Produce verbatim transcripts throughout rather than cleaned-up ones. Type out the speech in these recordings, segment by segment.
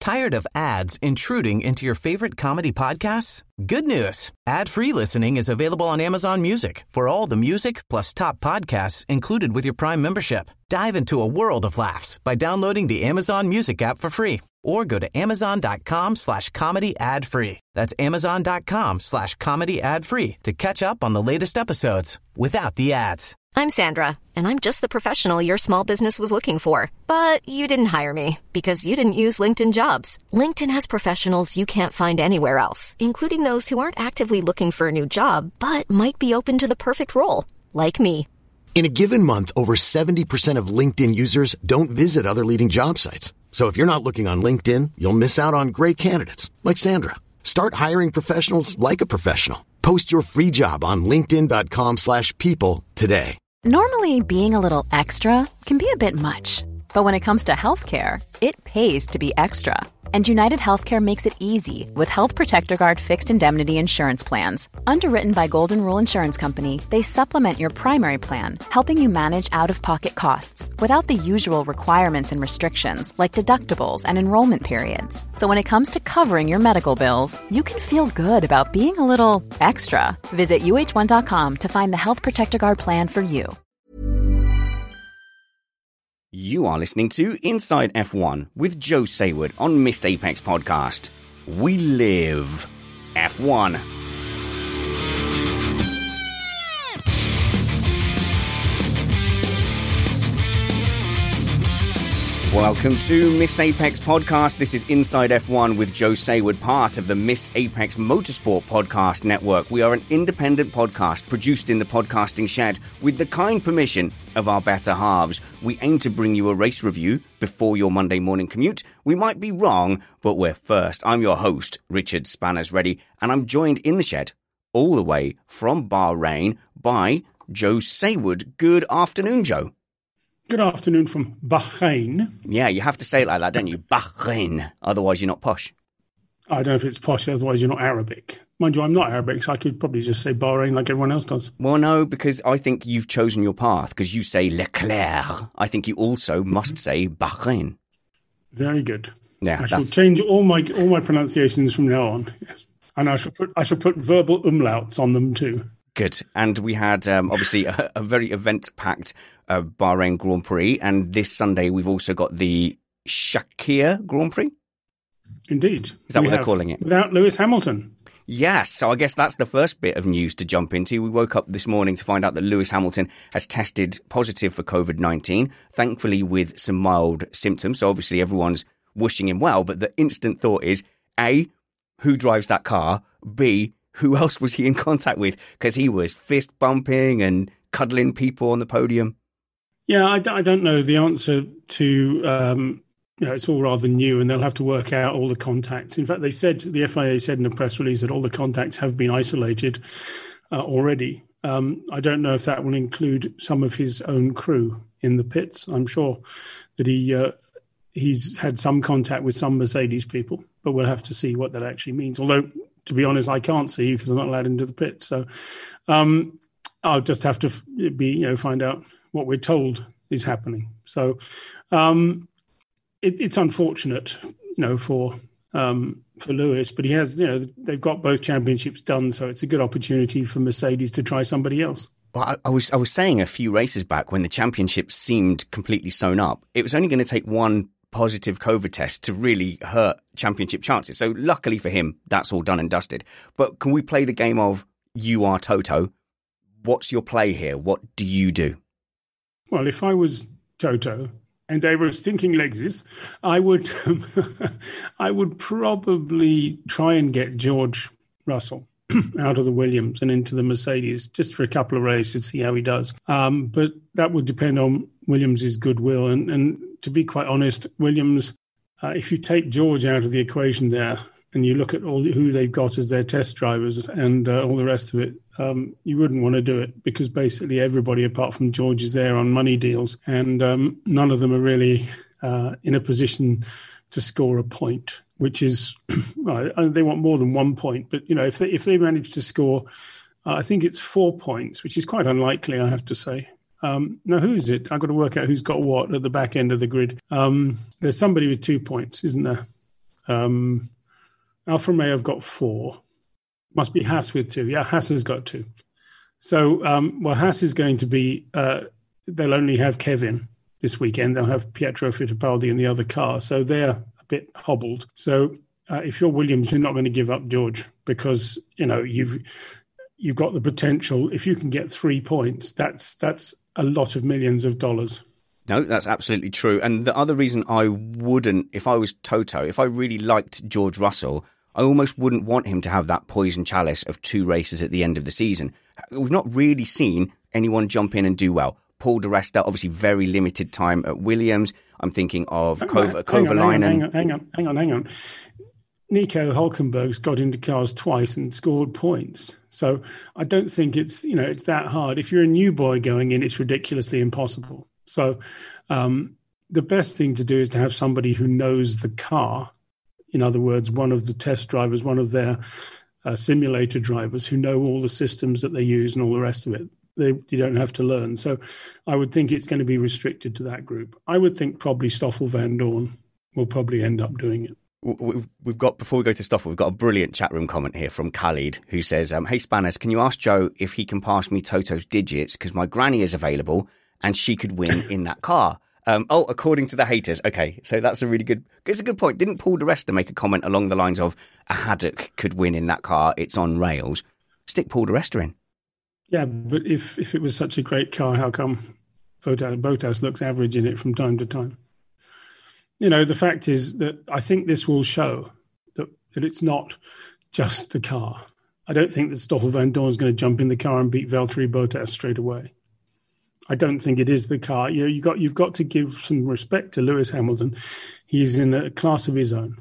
Tired of ads intruding into your favorite comedy podcasts? Good news. Ad-free listening is available on Amazon Music for all the music plus top podcasts included with your Prime membership. Dive into a world of laughs by downloading the Amazon Music app for free or go to amazon.com slash comedy ad free. That's amazon.com slash comedy ad free to catch up on the latest episodes without the ads. I'm Sandra, and I'm just the professional your small business was looking for. But you didn't hire me because you didn't use LinkedIn Jobs. LinkedIn has professionals you can't find anywhere else, including those who aren't actively looking for a new job, but might be open to the perfect role, like me. In a given month, over seventy percent of LinkedIn users don't visit other leading job sites. So if you're not looking on LinkedIn, you'll miss out on great candidates like Sandra. Start hiring professionals like a professional. Post your free job on linkedin.com slash people today. Normally, being a little extra can be a bit much. But when it comes to healthcare, it pays to be extra. And United Healthcare makes it easy with Health Protector Guard fixed indemnity insurance plans. Underwritten by Golden Rule Insurance Company, they supplement your primary plan, helping you manage out-of-pocket costs without the usual requirements and restrictions like deductibles and enrollment periods. So when it comes to covering your medical bills, you can feel good about being a little extra. Visit U H one dot com to find the Health Protector Guard plan for you. You are listening to Inside F one with Joe Sayward on Missed Apex Podcast. We live F one. Welcome to Missed Apex Podcast. This is Inside F one with Joe Sayward, part of the Missed Apex Motorsport Podcast Network. We are an independent podcast produced in the podcasting shed with the kind permission of our better halves. We aim to bring you a race review before your Monday morning commute. We might be wrong, but we're first. I'm your host, Richard Spanners Ready, and I'm joined in the shed all the way from Bahrain by Joe Sayward. Good afternoon, Joe. Good afternoon from Bahrain. Yeah, you have to say it like that, don't you? Bahrain. Otherwise, you're not posh. I don't know if it's posh, otherwise you're not Arabic. Mind you, I'm not Arabic, so I could probably just say Bahrain like everyone else does. Well, no, because I think you've chosen your path, because you say Leclerc. I think you also must say Bahrain. Very good. Yeah, I shall change all my all my pronunciations from now on. Yes. And I shall put I shall put verbal umlauts on them too. Good. And we had, um, obviously, a, a very event-packed uh, Bahrain Grand Prix. And this Sunday, we've also got the Shakir Grand Prix. Indeed. Is that we what they're have, calling it? Without Lewis Hamilton. Yes. So I guess that's the first bit of news to jump into. We woke up this morning to find out that Lewis Hamilton has tested positive for COVID nineteen, thankfully with some mild symptoms. So obviously, everyone's wishing him well. But the instant thought is, A, who drives that car? B, who else was he in contact with? Because he was fist bumping and cuddling people on the podium. Yeah, I, I don't know the answer to, um, you know, it's all rather new and they'll have to work out all the contacts. In fact, they said, the F I A said in a press release that all the contacts have been isolated uh, already. Um, I don't know if that will include some of his own crew in the pits. I'm sure that he uh, he's had some contact with some Mercedes people, but we'll have to see what that actually means. Although, to be honest, I can't see because I'm not allowed into the pit. So um, I'll just have to be, you know, find out what we're told is happening. So um, it, it's unfortunate, you know, for um, for Lewis, but he has, you know, they've got both championships done, so it's a good opportunity for Mercedes to try somebody else. Well, I, I was I was saying a few races back when the championship seemed completely sewn up, it was only going to take one positive COVID test to really hurt championship chances. So luckily for him, that's all done and dusted. But can we play the game of you are Toto? What's your play here? What do you do? Well, if I was Toto and they were stinking legses, I would, I would probably try and get George Russell out of the Williams and into the Mercedes just for a couple of races, see how he does. Um, but that would depend on Williams' goodwill. And, and to be quite honest, Williams, uh, if you take George out of the equation there and you look at all who they've got as their test drivers and uh, all the rest of it, um, you wouldn't want to do it because basically everybody apart from George is there on money deals and um, none of them are really uh, in a position to score a point, which is, well, they want more than one point. But, you know, if they, if they manage to score, uh, I think it's four points, which is quite unlikely, I have to say. Um, now, who is it? I've got to work out who's got what at the back end of the grid. Um, there's somebody with two points, isn't there? Um, Alfa Romeo have got four. Must be Haas with two. Yeah, Haas has got two. So, um, well, Haas is going to be, uh, they'll only have Kevin this weekend. They'll have Pietro Fittipaldi in the other car. So they're a bit hobbled. So uh, if you're Williams, you're not going to give up George because, you know, you've you've got the potential. If you can get three points, that's that's a lot of millions of dollars. No, that's absolutely true. And the other reason I wouldn't, if I was Toto, if I really liked George Russell, I almost wouldn't want him to have that poison chalice of two races at the end of the season. We've not really seen anyone jump in and do well. Paul di Resta, obviously very limited time at Williams. I'm thinking of Kova, Kovalainen. Hang on, hang on, hang on, hang on. Nico Hülkenberg's got into cars twice and scored points. So I don't think it's, you know, it's that hard. If you're a new boy going in, it's ridiculously impossible. So um, the best thing to do is to have somebody who knows the car. In other words, one of the test drivers, one of their uh, simulator drivers who know all the systems that they use and all the rest of it. They, you don't have to learn. So I would think it's going to be restricted to that group. I would think probably Stoffel Van Dorn will probably end up doing it. We've got, before we go to Stoffel, we've got a brilliant chat room comment here from Khalid who says, um, hey Spanners, can you ask Joe if he can pass me Toto's digits because my granny is available and she could win in that car. Um, oh, according to the haters. Okay, so that's a really good, it's a good point. Didn't Paul di Resta make a comment along the lines of a haddock could win in that car? It's on rails. Stick Paul di Resta in. Yeah, but if, if it was such a great car, how come Bottas looks average in it from time to time? You know, the fact is that I think this will show that, that it's not just the car. I don't think that Stoffel Van Dorn is going to jump in the car and beat Valtteri Bottas straight away. I don't think it is the car. You know, you got you've got to give some respect to Lewis Hamilton. He's in a class of his own.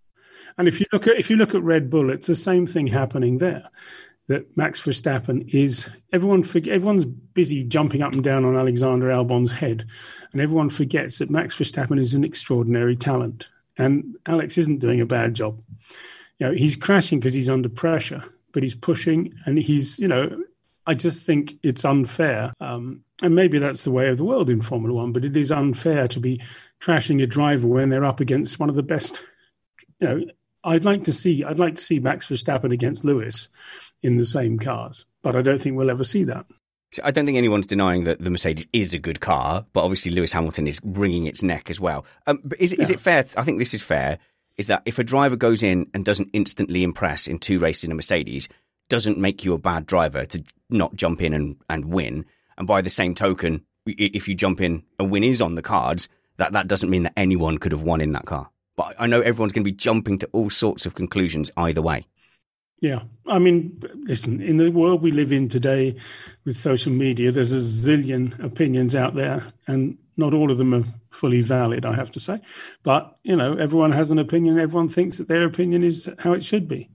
And if you look at if you look at Red Bull, it's the same thing happening there. That Max Verstappen is everyone. Everyone's busy jumping up and down on Alexander Albon's head, and everyone forgets that Max Verstappen is an extraordinary talent, and Alex isn't doing a bad job. You know, he's crashing because he's under pressure, but he's pushing, and he's you know. I just think it's unfair, um, and maybe that's the way of the world in Formula One. But it is unfair to be trashing a driver when they're up against one of the best. You know, I'd like to see. I'd like to see Max Verstappen against Lewis in the same cars, but I don't think we'll ever see that. I don't think anyone's denying that the Mercedes is a good car, but obviously Lewis Hamilton is wringing its neck as well. Um, but is, yeah. is it fair? I think this is fair. Is that if a driver goes in and doesn't instantly impress in two races in a Mercedes, doesn't make you a bad driver to not jump in and, and win. And by the same token, if you jump in and win is on the cards, that, that doesn't mean that anyone could have won in that car. But I know everyone's going to be jumping to all sorts of conclusions either way. Yeah. I mean, listen, in the world we live in today with social media, there's a zillion opinions out there and not all of them are fully valid, I have to say. But, you know, everyone has an opinion. Everyone thinks that their opinion is how it should be.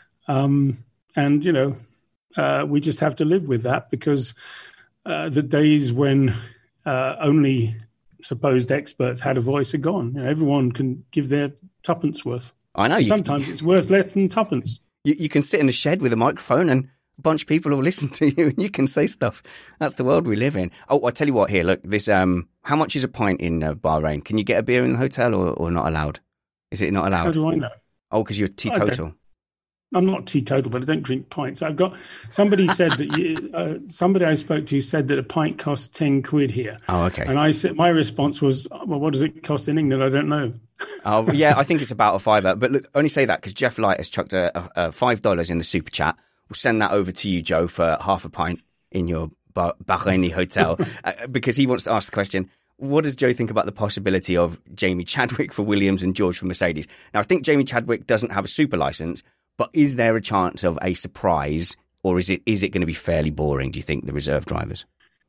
Um, and, you know, uh, we just have to live with that because uh, the days when uh, only supposed experts had a voice are gone. You know, everyone can give their tuppence worth. I know. You Sometimes can, it's worth less than tuppence. You, you can sit in a shed with a microphone and a bunch of people will listen to you and you can say stuff. That's the world we live in. Oh, I'll tell you what here. Look, this. Um, how much is a pint in uh, Bahrain? Can you get a beer in the hotel or, or not allowed? Is it not allowed? How do I know? Oh, because you're teetotal. I'm not teetotal, but I don't drink pints. I've got somebody said that you, uh, somebody I spoke to said that a pint costs ten quid here. Oh, okay. And I said my response was, well, what does it cost in England? I don't know. Oh, yeah, I think it's about a fiver. But look, only say that because Jeff Light has chucked a, a, a five dollars in the super chat. We'll send that over to you, Joe, for half a pint in your Bahraini hotel uh, because he wants to ask the question. What does Joe think about the possibility of Jamie Chadwick for Williams and George for Mercedes? Now, I think Jamie Chadwick doesn't have a super license. But is there a chance of a surprise, or is it is it going to be fairly boring, do you think, the reserve drivers?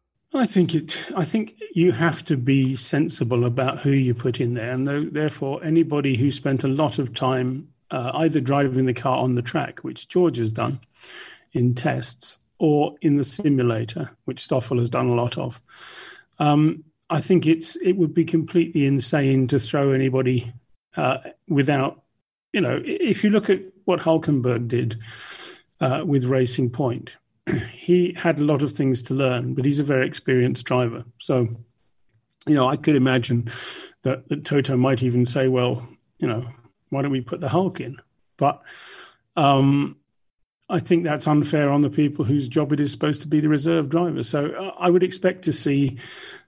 I think it. I think you have to be sensible about who you put in there. And therefore, anybody who spent a lot of time uh, either driving the car on the track, which George has done in tests, or in the simulator, which Stoffel has done a lot of, um, I think it's it would be completely insane to throw anybody uh, without, you know, if you look at what Hülkenberg did uh, with Racing Point, he had a lot of things to learn, but he's a very experienced driver. So, you know, I could imagine that, that Toto might even say, well, you know, why don't we put the Hulk in? But um, I think that's unfair on the people whose job it is supposed to be the reserve driver. So uh, I would expect to see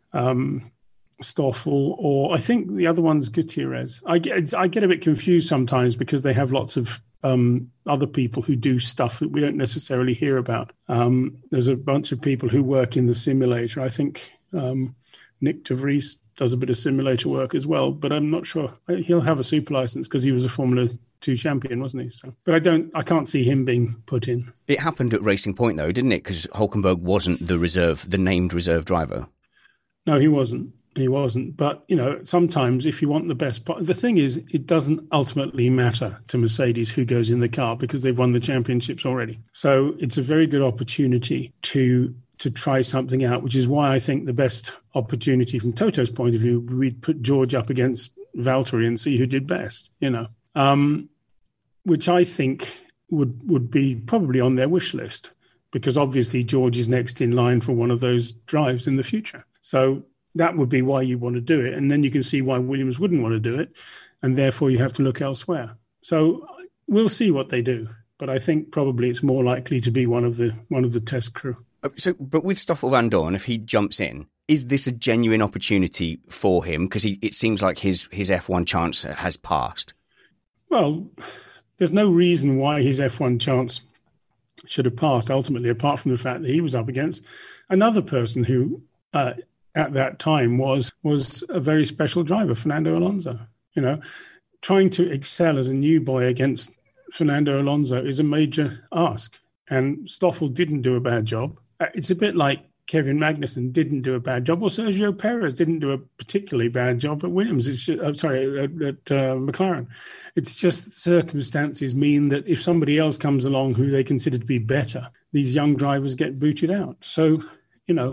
um, Stoffel, or I think the other one's Gutierrez. I get, I get a bit confused sometimes because they have lots of um, other people who do stuff that we don't necessarily hear about. Um, there's a bunch of people who work in the simulator. I think um, Nick de Vries does a bit of simulator work as well, but I'm not sure. He'll have a super license because he was a Formula Two champion, wasn't he? So, but I don't, I can't see him being put in. It happened at Racing Point, though, didn't it? Because Hulkenberg wasn't the reserve, the named reserve driver. No, he wasn't. He wasn't. But, you know, sometimes if you want the best part, the thing is, it doesn't ultimately matter to Mercedes who goes in the car because they've won the championships already. So it's a very good opportunity to to try something out, which is why I think the best opportunity from Toto's point of view, we'd put George up against Valtteri and see who did best, you know, um, which I think would, would be probably on their wish list because obviously George is next in line for one of those drives in the future. So that would be why you want to do it. And then you can see why Williams wouldn't want to do it. And therefore you have to look elsewhere. So we'll see what they do. But I think probably it's more likely to be one of the one of the test crew. So, but with Stoffel Van Dorn, if he jumps in, is this a genuine opportunity for him? Because it seems like his, his F one chance has passed. Well, there's no reason why his F one chance should have passed, ultimately, apart from the fact that he was up against another person who, uh, at that time, was was a very special driver, Fernando Alonso. You know, trying to excel as a new boy against Fernando Alonso is a major ask. And Stoffel didn't do a bad job. It's a bit like Kevin Magnussen didn't do a bad job, or Sergio Perez didn't do a particularly bad job at Williams. It's just, I'm sorry, at, at uh, McLaren. It's just circumstances mean that if somebody else comes along who they consider to be better, these young drivers get booted out. So, you know,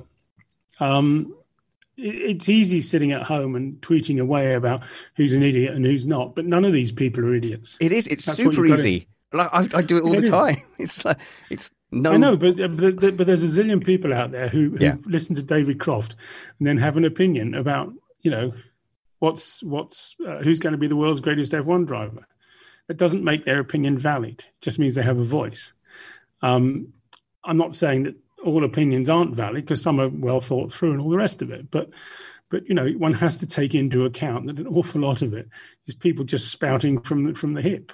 um, it, it's easy sitting at home and tweeting away about who's an idiot and who's not, but none of these people are idiots. It is. It's That's super easy. Like I, I do it all it the is. time. It's like it's no. I know, but but, but there's a zillion people out there who, who yeah. listen to David Croft and then have an opinion about you know what's what's uh, who's going to be the world's greatest F one driver. That doesn't make their opinion valid. It just means they have a voice. Um, I'm not saying that all opinions aren't valid because some are well thought through and all the rest of it, but. But, you know, one has to take into account that an awful lot of it is people just spouting from the, from the hip.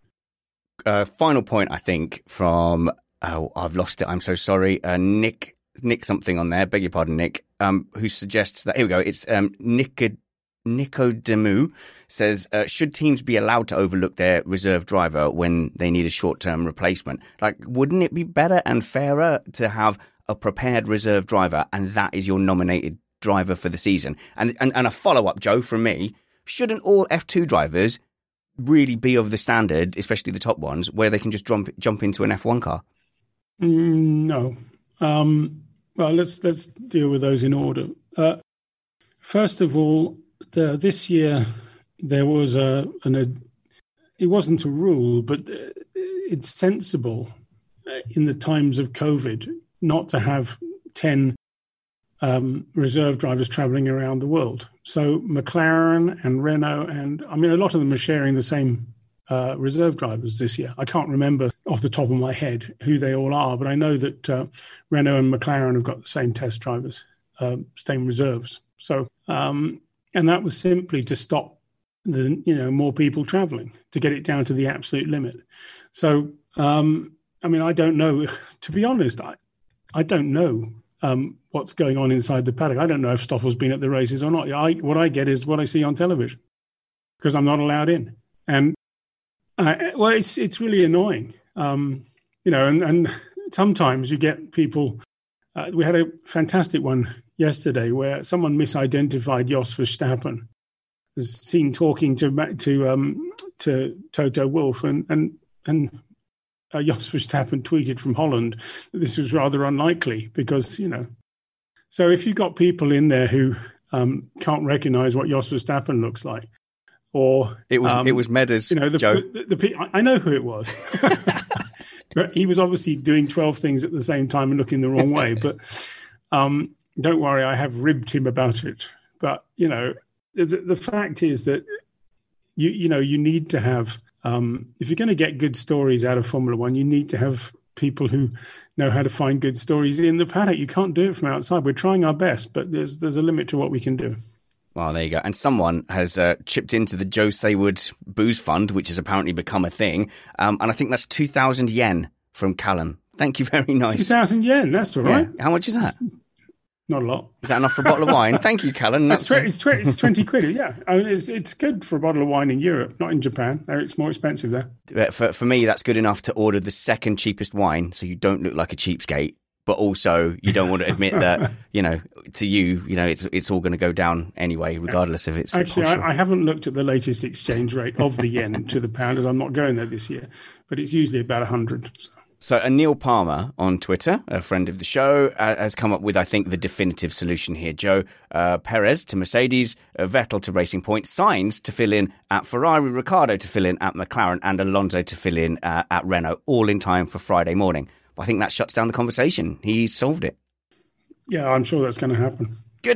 Uh, final point, I think, from, oh, I've lost it, I'm so sorry, uh, Nick Nick something on there, beg your pardon, Nick, um, who suggests that, here we go, it's um, Nico, Nicodemu says, uh, should teams be allowed to overlook their reserve driver when they need a short-term replacement? Like, wouldn't it be better and fairer to have a prepared reserve driver and that is your nominated driver for the season? And, and, and a follow-up, Joe, from me, shouldn't all F two drivers really be of the standard, especially the top ones, where they can just jump jump into an F one car? Mm, no. Um, well, let's let's deal with those in order. Uh, first of all, the, this year there was a, an, a, it wasn't a rule, but it's sensible in the times of COVID not to have ten Um, reserve drivers traveling around the world. So McLaren and Renault, and I mean, a lot of them are sharing the same uh, reserve drivers this year. I can't remember off the top of my head who they all are, but I know that uh, Renault and McLaren have got the same test drivers, uh, same reserves. So, um, and that was simply to stop the, you know, more people traveling, to get it down to the absolute limit. So, um, I mean, I don't know, to be honest, I, I don't know Um, what's going on inside the paddock. I don't know if Stoffel's been at the races or not. I, what I get is what I see on television because I'm not allowed in. And, uh, well, it's it's really annoying. Um, you know, and, and sometimes you get people, uh, we had a fantastic one yesterday where someone misidentified Jos Verstappen, was seen talking to to um, to Toto Wolff, and, and, and Uh, Jos Verstappen tweeted from Holland that this was rather unlikely because, you know, so if you've got people in there who um, can't recognise what Jos Verstappen looks like, or it was um, it was Meadows, you know, the, Joe. The, the, the, I know who it was. But he was obviously doing twelve things at the same time and looking the wrong way. But um, don't worry, I have ribbed him about it. But, you know, the, the fact is that you you know, you need to have, um, if you're going to get good stories out of Formula One, you need to have people who know how to find good stories in the paddock. You can't do it from outside. We're trying our best, but there's there's a limit to what we can do. Well, there you go. And someone has uh, chipped into the Joe Saywood Booze Fund, which has apparently become a thing. Um, and I think that's two thousand yen from Callum. Thank you very nice. two thousand yen, that's all right. Yeah. How much is that? Not a lot. Is that enough for a bottle of wine? Thank you, Callum. That's tw- it's, tw- it's twenty quid, yeah. I mean, it's, it's good for a bottle of wine in Europe, not in Japan. It's more expensive there. For, for me, that's good enough to order the second cheapest wine so you don't look like a cheapskate. But also, you don't want to admit that, you know, to you, you know, it's it's all going to go down anyway, regardless of its. Actually, I, I haven't looked at the latest exchange rate of the yen to the pound, as I'm not going there this year. But it's usually about one hundred. So. So, uh, Neil Palmer on Twitter, a friend of the show, uh, has come up with, I think, the definitive solution here. Joe, uh, Perez to Mercedes, uh, Vettel to Racing Point, Sainz to fill in at Ferrari, Ricciardo to fill in at McLaren, and Alonso to fill in uh, at Renault, all in time for Friday morning. But I think that shuts down the conversation. He solved it. Yeah, I'm sure that's going to happen. Good.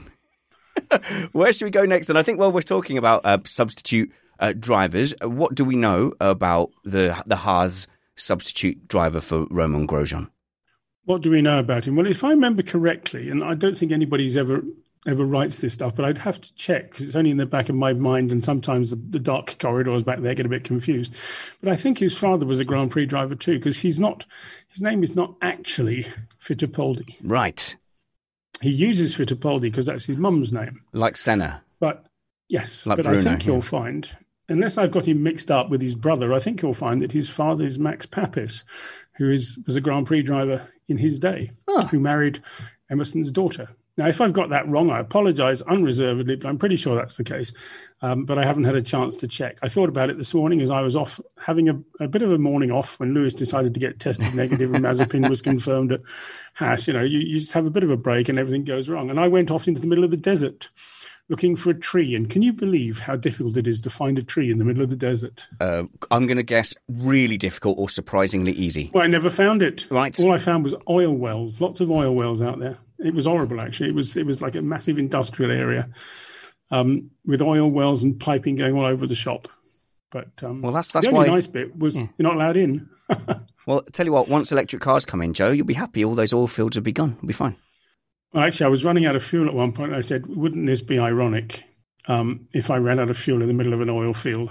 Where should we go next? And I think, well, we're talking about uh, substitute uh, drivers. What do we know about the the Haas substitute driver for Romain Grosjean? What do we know about him? Well, if I remember correctly, and I don't think anybody's ever ever writes this stuff, but I'd have to check because it's only in the back of my mind, and sometimes the, the dark corridors back there get a bit confused. But I think his father was a Grand Prix driver too, because he's not, his name is not actually Fittipaldi. Right. He uses Fittipaldi because that's his mum's name. Like Senna. But yes, like but Bruno, I think yeah. you'll find, unless I've got him mixed up with his brother, I think you'll find that his father is Max Papis, who is was a Grand Prix driver in his day, oh. who married Emerson's daughter. Now, if I've got that wrong, I apologise unreservedly, but I'm pretty sure that's the case. Um, but I haven't had a chance to check. I thought about it this morning as I was off, having a, a bit of a morning off when Lewis decided to get tested negative and Mazepin was confirmed at Haas. You know, you, you just have a bit of a break and everything goes wrong. And I went off into the middle of the desert looking for a tree. And can you believe how difficult it is to find a tree in the middle of the desert? Uh, I'm going to guess really difficult or surprisingly easy. Well, I never found it. Right. All I found was oil wells, lots of oil wells out there. It was horrible, actually. It was it was like a massive industrial area um, with oil wells and piping going all over the shop. But um, well, that's that's the only why nice bit was yeah. you're not allowed in. Well, tell you what, once electric cars come in, Joe, you'll be happy. All those oil fields will be gone. It'll be fine. Well, actually, I was running out of fuel at one point. And I said, wouldn't this be ironic um, if I ran out of fuel in the middle of an oil field?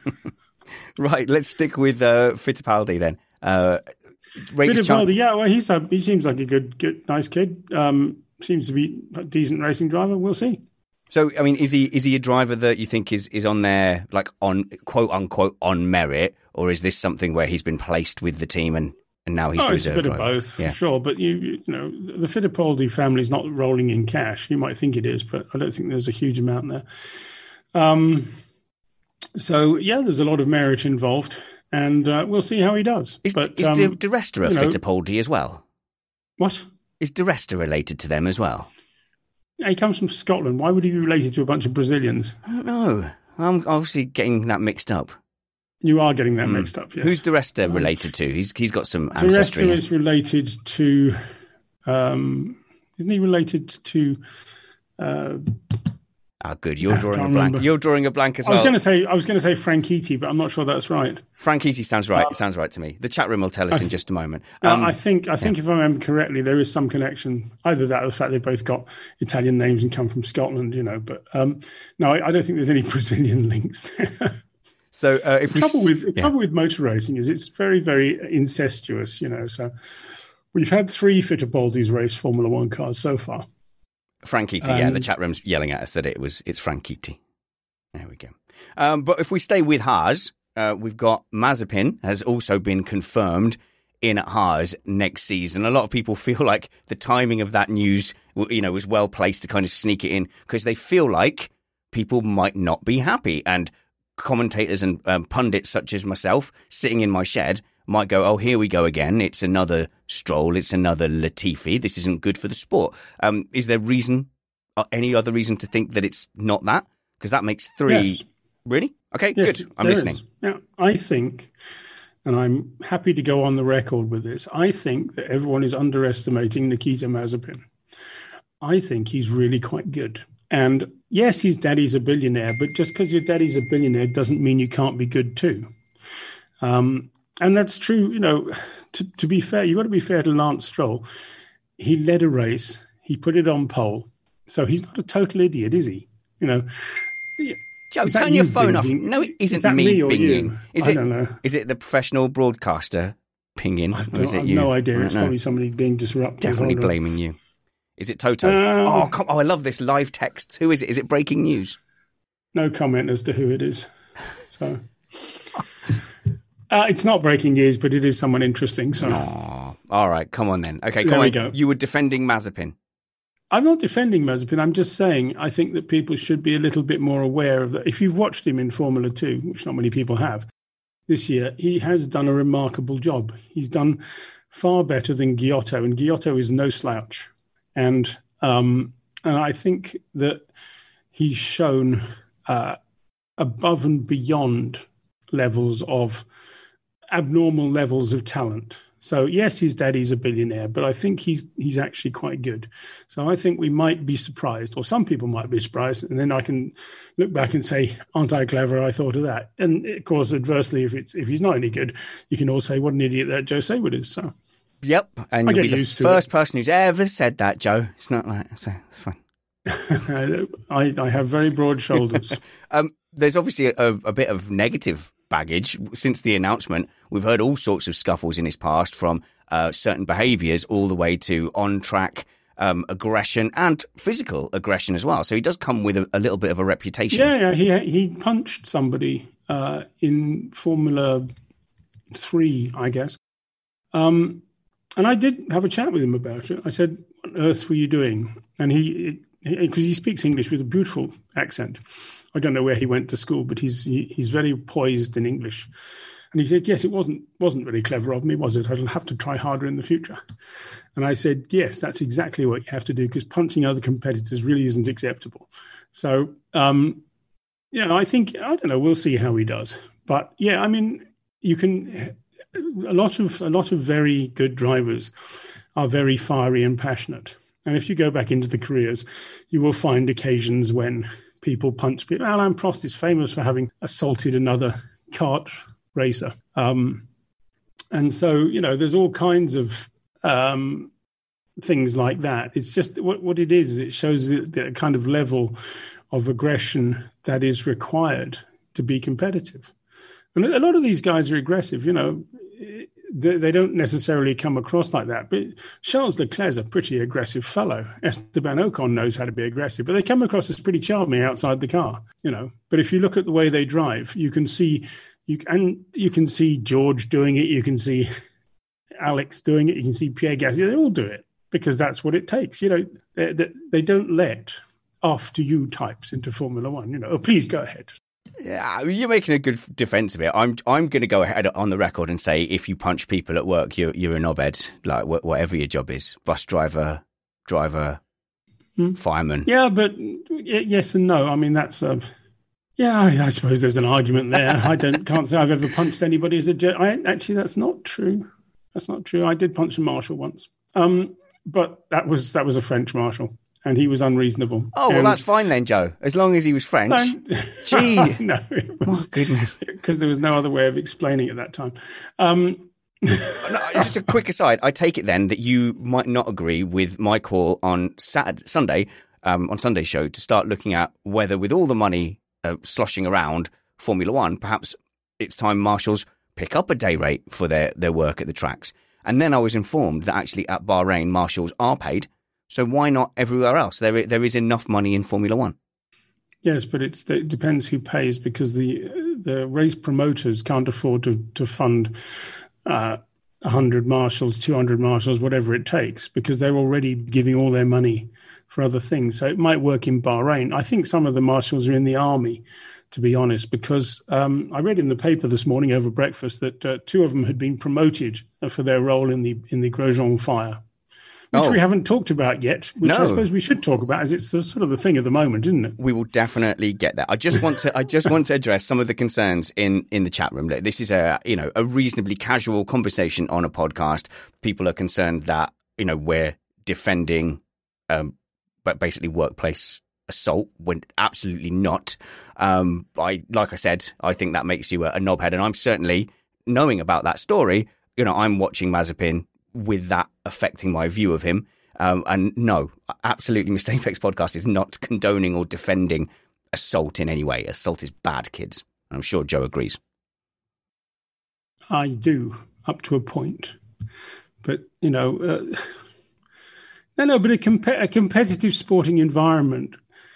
Right, let's stick with uh, Fittipaldi then. Uh, Fittipaldi, champ- yeah, well, he's a, he seems like a good, good, nice kid. Um, seems to be a decent racing driver. We'll see. So, I mean, is he is he a driver that you think is, is on there, like on quote unquote on merit, or is this something where he's been placed with the team and, and now he's oh, the it's a reserve bit driver? of both, yeah. for sure. But you, you know, the Fittipaldi family's not rolling in cash. You might think it is, but I don't think there's a huge amount there. Um. So yeah, there's a lot of merit involved. And uh, we'll see how he does. Is, but, is um, De, De Resta a you know, Fittipaldi as well? What? Is De Resta related to them as well? Yeah, he comes from Scotland. Why would he be related to a bunch of Brazilians? I don't know. I'm obviously getting that mixed up. You are getting that mm. mixed up, yes. Who's De Resta related to? He's He's got some De ancestry. Resta is related to... Um, isn't he related to... Uh, Ah, good. You're drawing a blank. Remember. You're drawing a blank as I well. was going to say I was going to say Franchitti, but I'm not sure that's right. Franchitti sounds right. Uh, it sounds right to me. The chat room will tell us th- in just a moment. Um, I think I think yeah. if I remember correctly, there is some connection. Either that or the fact they've both got Italian names and come from Scotland, you know. But um, no, I, I don't think there's any Brazilian links there. So uh, if the we trouble with the yeah. trouble with motor racing is it's very very incestuous, you know. So we've had three Fittipaldis race Formula One cars so far. Franchitti, um, yeah, the chat room's yelling at us that it was it's Franchitti. There we go. Um, but if we stay with Haas, uh, we've got Mazepin has also been confirmed in at Haas next season. A lot of people feel like the timing of that news, you know, was well placed to kind of sneak it in because they feel like people might not be happy, and commentators and um, pundits such as myself sitting in my shed might go, oh, here we go again. It's another Stroll. It's another Latifi. This isn't good for the sport. Um, is there reason, uh, any other reason to think that it's not that? Because that makes three. Yes. Really? Okay, yes, good. I'm listening. Is. Now, I think, and I'm happy to go on the record with this, I think that everyone is underestimating Nikita Mazepin. I think he's really quite good. And yes, his daddy's a billionaire, but just because your daddy's a billionaire doesn't mean you can't be good too. Um, and that's true, you know, to, to be fair, you've got to be fair to Lance Stroll. He led a race. He put it on pole. So he's not a total idiot, is he? You know. Joe, turn your phone off. No, it isn't is that me, me or binging. You? Is I it, don't know. Is it the professional broadcaster pinging? I, Or is I it have you? no idea. It's know. probably somebody being disruptive. Definitely Hold on. blaming you. Is it Toto? Um, oh, come, oh, I love this live text. Who is it? Is it breaking news? No comment as to who it is. So uh, it's not breaking news, but it is someone interesting. So oh, all right, come on then. Okay, come There on. we go. You were defending Mazepin. I'm not defending Mazepin. I'm just saying I think that people should be a little bit more aware of that. If you've watched him in Formula Two, which not many people have this year, he has done a remarkable job. He's done far better than Giotto, and Giotto is no slouch. And um, and I think that he's shown uh, above and beyond levels of abnormal levels of talent. So yes, his daddy's a billionaire, but I think he's he's actually quite good. So I think we might be surprised, or some people might be surprised, and then I can look back and say, "Aren't I clever? I thought of that." And of course, adversely, if it's if he's not any good, you can all say, "What an idiot that Joe Saward is." So Yep, and I you'll get be the used to first it. person who's ever said that, Joe. It's not like so. It's fine. I, I have very broad shoulders. Um, there's obviously a, a bit of negative baggage since the announcement. We've heard all sorts of scuffles in his past, from uh, certain behaviours all the way to on-track um, aggression and physical aggression as well. So he does come with a, a little bit of a reputation. Yeah, yeah, he he punched somebody uh, in Formula Three, I guess. Um, and I did have a chat with him about it. I said, "What on earth were you doing?" And he, because he, he speaks English with a beautiful accent. I don't know where he went to school, but he's he, he's very poised in English. And he said, "Yes, it wasn't wasn't very clever of me, was it? I'll have to try harder in the future." And I said, "Yes, that's exactly what you have to do, because punching other competitors really isn't acceptable." So, um, yeah, I think, I don't know, we'll see how he does. But yeah, I mean, you can, a lot of a lot of very good drivers are very fiery and passionate. And if you go back into the careers, you will find occasions when people punch people. Alain Prost is famous for having assaulted another kart racer. Um, and so, you know, there's all kinds of um, things like that. It's just what, what it is, is it shows the, the kind of level of aggression that is required to be competitive. And a lot of these guys are aggressive, you know, they, they don't necessarily come across like that. But Charles Leclerc's a pretty aggressive fellow. Esteban Ocon knows how to be aggressive, but they come across as pretty charming outside the car, you know. But if you look at the way they drive, you can see, you and you can see George doing it, you can see Alex doing it, you can see Pierre Gasly, they all do it because that's what it takes. You know, they, they, they don't let after you types into Formula One, you know, oh, please go ahead. Yeah, you're making a good defence of it. I'm I'm going to go ahead on the record and say if you punch people at work, you're you're a knobhead, like wh- whatever your job is, bus driver, driver, hmm. fireman. Yeah, but yes and no. I mean, that's a yeah. I, I suppose there's an argument there. I don't can't say I've ever punched anybody as a jet. I actually that's not true. That's not true. I did punch a marshal once, um, but that was that was a French marshal. And he was unreasonable. Oh, well, and that's fine then, Joe. As long as he was French. No, Gee. no, it was, oh, goodness. Because there was no other way of explaining at that time. Um, no, just a quick aside. I take it then that you might not agree with my call on Saturday, Sunday, um, on Sunday's show, to start looking at whether, with all the money uh, sloshing around Formula One, perhaps it's time marshals pick up a day rate for their, their work at the tracks. And then I was informed that actually at Bahrain, marshals are paid. So why not everywhere else? There, there is enough money in Formula One. Yes, but it's, it depends who pays, because the the race promoters can't afford to to fund uh, one hundred marshals, two hundred marshals, whatever it takes, because they're already giving all their money for other things. So it might work in Bahrain. I think some of the marshals are in the army, to be honest, because um, I read in the paper this morning over breakfast that uh, two of them had been promoted for their role in the in the Grosjean fire. Which oh. we haven't talked about yet, which no. I suppose we should talk about, as it's sort of the thing of the moment, isn't it? We will definitely get that. I just want to, I just want to address some of the concerns in, in the chat room. This is a, you know, a reasonably casual conversation on a podcast. People are concerned that, you know, we're defending, um, but basically workplace assault when absolutely not. Um, I like I said, I think that makes you a, a knobhead, and I'm certainly knowing about that story. You know, I'm watching Mazepin with that affecting my view of him. Um, and no, absolutely, Mister Apex Podcast is not condoning or defending assault in any way. Assault is bad, kids. I'm sure Joe agrees. I do, up to a point. But, you know, uh, no, no, but a, comp- a competitive sporting environment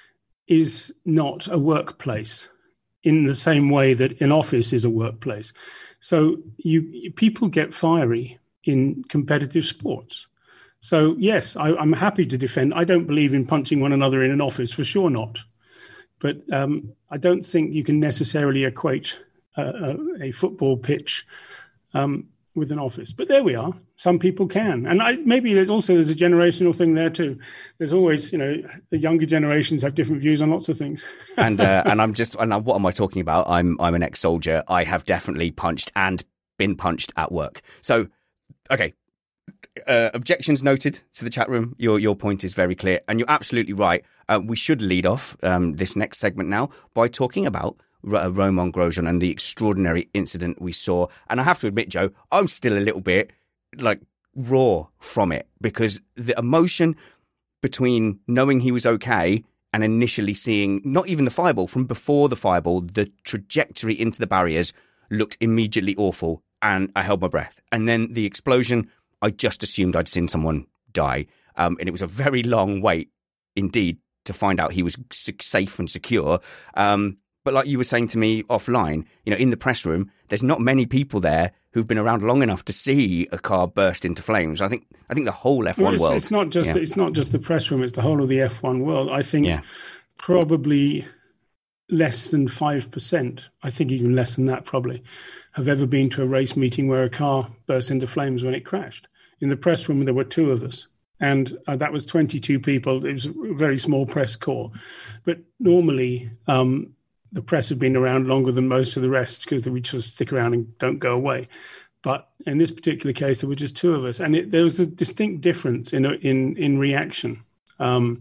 is not a workplace in the same way that an office is a workplace. So you people get fiery in competitive sports. So, yes, I, I'm happy to defend. I don't believe in punching one another in an office, for sure not. But um, I don't think you can necessarily equate uh, a, a football pitch um, with an office. But there we are. Some people can. And I, maybe there's also there's a generational thing there too. There's always, you know, the younger generations have different views on lots of things. and uh, and I'm just, and what am I talking about? I'm I'm an ex-soldier. I have definitely punched and been punched at work. So, okay. Uh, objections noted to the chat room. Your your point is very clear, and you're absolutely right. Uh, we should lead off um, this next segment now by talking about R- Romain Grosjean and the extraordinary incident we saw. And I have to admit, Joe, I'm still a little bit like raw from it, because the emotion between knowing he was okay and initially seeing not even the fireball, from before the fireball, the trajectory into the barriers looked immediately awful, and I held my breath. And then the explosion, I just assumed I'd seen someone die. Um, and it was a very long wait indeed to find out he was safe and secure. Um, but like you were saying to me offline, you know, in the press room, there's not many people there who've been around long enough to see a car burst into flames. I think I think the whole F one well, it's, world. It's not just yeah. the, it's not just the press room. It's the whole of the F one world. I think yeah. probably less than five percent, I think even less than that probably, have ever been to a race meeting where a car burst into flames when it crashed. In the press room, there were two of us, and uh, that was twenty-two people. It was a very small press corps. But normally, um, the press have been around longer than most of the rest because we just stick around and don't go away. But in this particular case, there were just two of us, and it, there was a distinct difference in in in reaction um,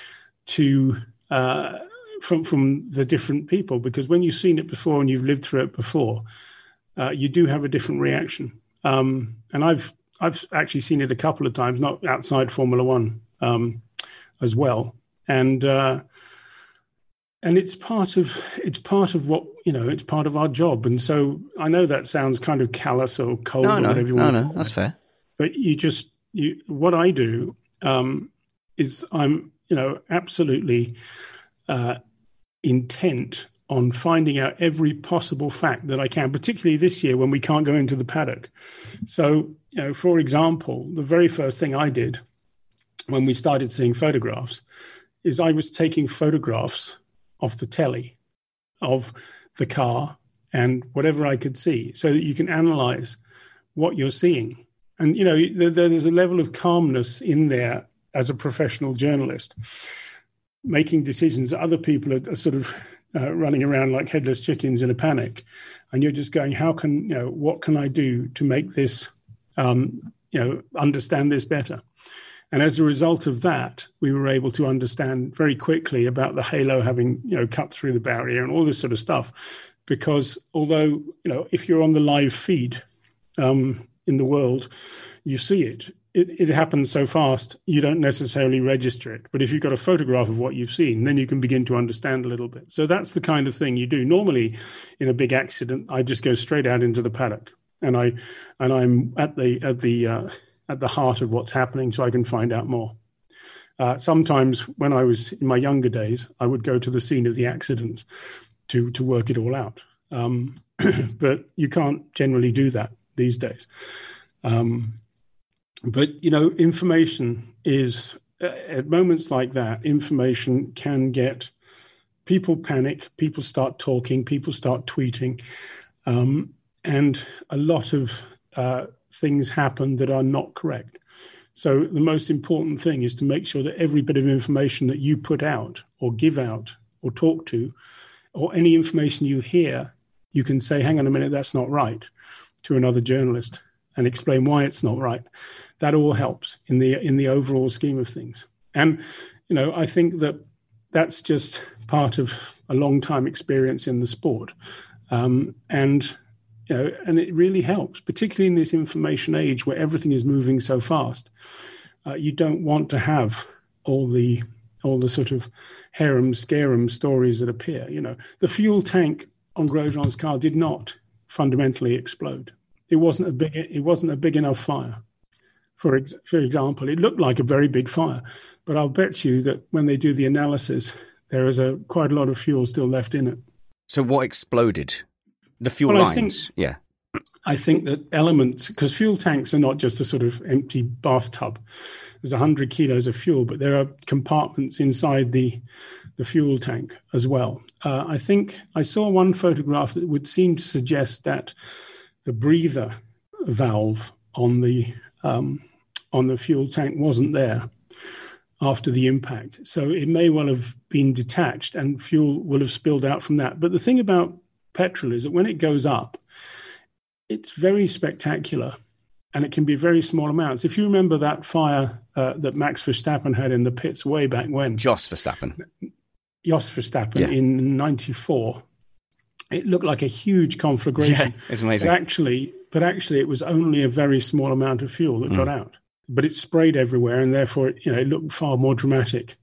to uh, from from the different people, because when you've seen it before and you've lived through it before, uh, you do have a different reaction. Um, and I've I've actually seen it a couple of times, not outside Formula One um, as well, and uh, and it's part of it's part of what you know. It's part of our job, and so I know that sounds kind of callous or cold no, or no, whatever you no, want. no, that's fair. But you just you what I do um, is I'm you know absolutely uh, intent on finding out every possible fact that I can, particularly this year when we can't go into the paddock. So, you know, for example, the very first thing I did when we started seeing photographs is I was taking photographs of the telly, of the car and whatever I could see, so that you can analyze what you're seeing. And, you know, there's a level of calmness in there as a professional journalist, making decisions that other people are, are sort of Uh, running around like headless chickens in a panic, and you're just going, how can you know what can I do to make this um, you know understand this better? And as a result of that, we were able to understand very quickly about the halo having you know cut through the barrier and all this sort of stuff. Because although you know if you're on the live feed um, in the world, you see it. It, it happens so fast, you don't necessarily register it. But if you've got a photograph of what you've seen, then you can begin to understand a little bit. So that's the kind of thing you do. Normally, in a big accident, I just go straight out into the paddock, and I and I'm at the at the uh, at the heart of what's happening, so I can find out more. Uh, sometimes, when I was in my younger days, I would go to the scene of the accident to to work it all out. Um, but you can't generally do that these days. Um, But, you know, information is, at moments like that, information can get, people panic, people start talking, people start tweeting, um, and a lot of uh, things happen that are not correct. So the most important thing is to make sure that every bit of information that you put out or give out or talk to, or any information you hear, you can say, hang on a minute, that's not right, to another journalist and explain why it's not right. That all helps in the in the overall scheme of things. And, you know, I think that that's just part of a long time experience in the sport. Um, and, you know, and it really helps, particularly in this information age where everything is moving so fast. Uh, you don't want to have all the all the sort of harem-scarum stories that appear. You know, the fuel tank on Grosjean's car did not fundamentally explode. It wasn't a big it wasn't a big enough fire. For ex- for example, it looked like a very big fire, but I'll bet you that when they do the analysis, there is a quite a lot of fuel still left in it. So what exploded? The fuel well, lines? I think, yeah. I think that elements, because fuel tanks are not just a sort of empty bathtub. There's one hundred kilos of fuel, but there are compartments inside the the fuel tank as well. Uh, I think I saw one photograph that would seem to suggest that the breather valve on the um, on the fuel tank wasn't there after the impact. So it may well have been detached and fuel will have spilled out from that. But the thing about petrol is that when it goes up, it's very spectacular and it can be very small amounts. If you remember that fire uh, that Max Verstappen had in the pits way back when. Jos Verstappen. Jos Verstappen yeah. in ninety-four. It looked like a huge conflagration. Yeah, it's amazing. But actually, but actually it was only a very small amount of fuel that mm. got out. But it sprayed everywhere and therefore you know, it looked far more dramatic.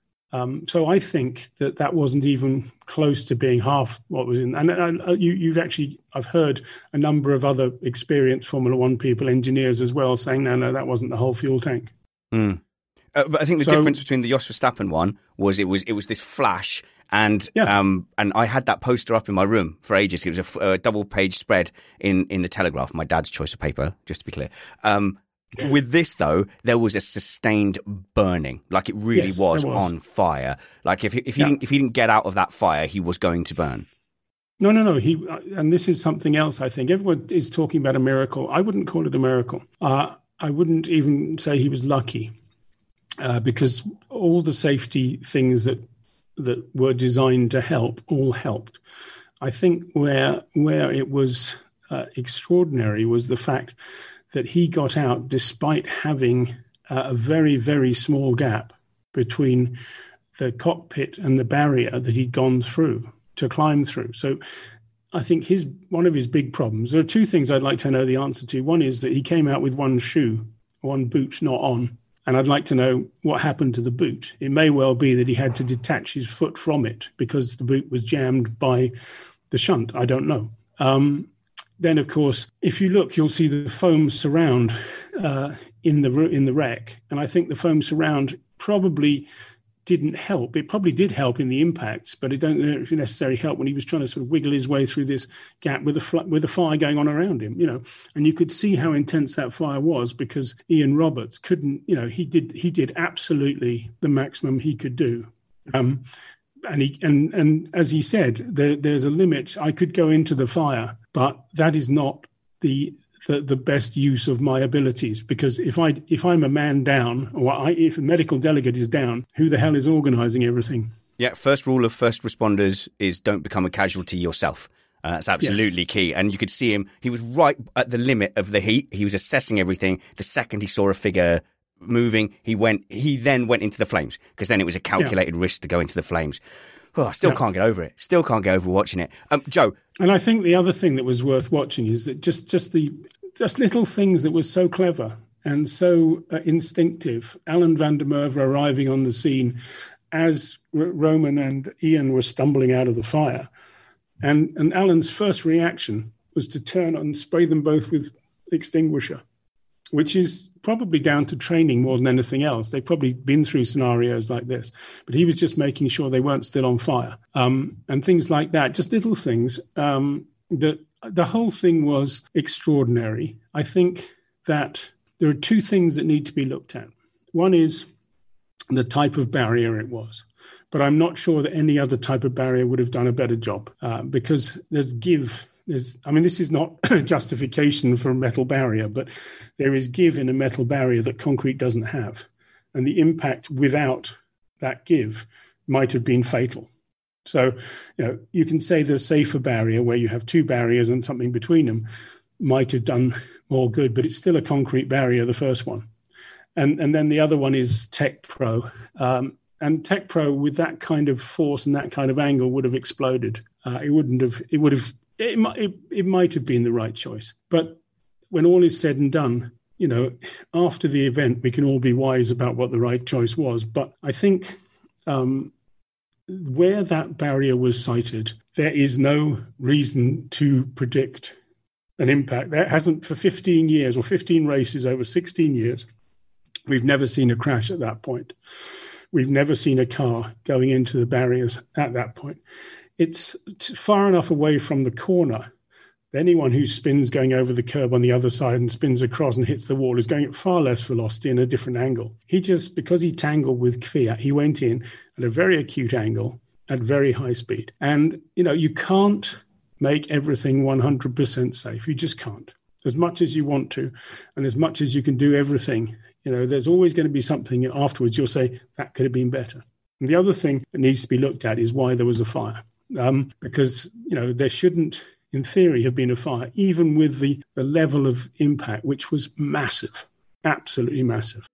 Um, so I think that that wasn't even close to being half what was in. And uh, you, you've actually, I've heard a number of other experienced Formula One people, engineers as well, saying, no, no, that wasn't the whole fuel tank. Mm. Uh, but I think the so, difference between the Jos Verstappen one was it was it was this flash, and yeah. um and I had that poster up in my room for ages. It was a, a double page spread in in the Telegraph, my dad's choice of paper, just to be clear. Um, With this, though, there was a sustained burning, like it really yes, was, was on fire. Like if he, if he yeah. didn't if he didn't get out of that fire, he was going to burn. No, no, no. He and this is something else. I think everyone is talking about a miracle. I wouldn't call it a miracle. Uh, I wouldn't even say he was lucky, uh, because all the safety things that that were designed to help all helped. I think where where it was uh, extraordinary was the fact that he got out despite having uh, a very, very small gap between the cockpit and the barrier that he'd gone through to climb through. So I think his one of his big problems, there are two things I'd like to know the answer to. One is that he came out with one shoe, one boot not on, and I'd like to know what happened to the boot. It may well be that he had to detach his foot from it because the boot was jammed by the shunt. I don't know. Um, Then, of course, if you look, you'll see the foam surround uh, in the in the wreck, and I think the foam surround probably didn't help. It probably did help in the impacts, but it don't necessarily help when he was trying to sort of wiggle his way through this gap with a fl- with a fire going on around him. You know, and you could see how intense that fire was because Ian Roberts couldn't. You know, he did he did absolutely the maximum he could do. Um, And he and and as he said, there, there's a limit. I could go into the fire, but that is not the, the the best use of my abilities. Because if I if I'm a man down, or I, if a medical delegate is down, who the hell is organising everything? Yeah, first rule of first responders is don't become a casualty yourself. Uh, that's absolutely yes. key. And you could see him; he was right at the limit of the heat. He was assessing everything. The second he saw a figure moving, he went. He then went into the flames because then it was a calculated yeah. risk to go into the flames. Oh, I still yeah. can't get over it. Still can't get over watching it. Um, Joe, and I think the other thing that was worth watching is that just just the just little things that were so clever and so uh, instinctive. Alan van der Merwe arriving on the scene as R- Roman and Ian were stumbling out of the fire, and and Alan's first reaction was to turn and spray them both with extinguisher, which is probably down to training more than anything else. They've probably been through scenarios like this, but he was just making sure they weren't still on fire, um, and things like that, just little things. Um, that the whole thing was extraordinary. I think that there are two things that need to be looked at. One is the type of barrier it was, but I'm not sure that any other type of barrier would have done a better job uh, because there's give There's, I mean, this is not justification for a metal barrier, but there is give in a metal barrier that concrete doesn't have. And the impact without that give might have been fatal. So, you know, you can say the safer barrier where you have two barriers and something between them might have done more good, but it's still a concrete barrier, the first one. And and then the other one is Tech Pro. Um, And TechPro, with that kind of force and that kind of angle, would have exploded. Uh, it wouldn't have. It would have. It, it, it might have been the right choice. But when all is said and done, you know, after the event, we can all be wise about what the right choice was. But I think um, where that barrier was sited, there is no reason to predict an impact. There hasn't for fifteen years or fifteen races over sixteen years. We've never seen a crash at that point. We've never seen a car going into the barriers at that point. It's far enough away from the corner. Anyone who spins going over the curb on the other side and spins across and hits the wall is going at far less velocity and a different angle. He just, because he tangled with Kvyat, he went in at a very acute angle at very high speed. And, you know, you can't make everything one hundred percent safe. You just can't. As much as you want to, and as much as you can do everything, you know, there's always going to be something afterwards you'll say, that could have been better. And the other thing that needs to be looked at is why there was a fire. Um, because, you know, there shouldn't, in theory, have been a fire, even with the, the level of impact, which was massive, absolutely massive.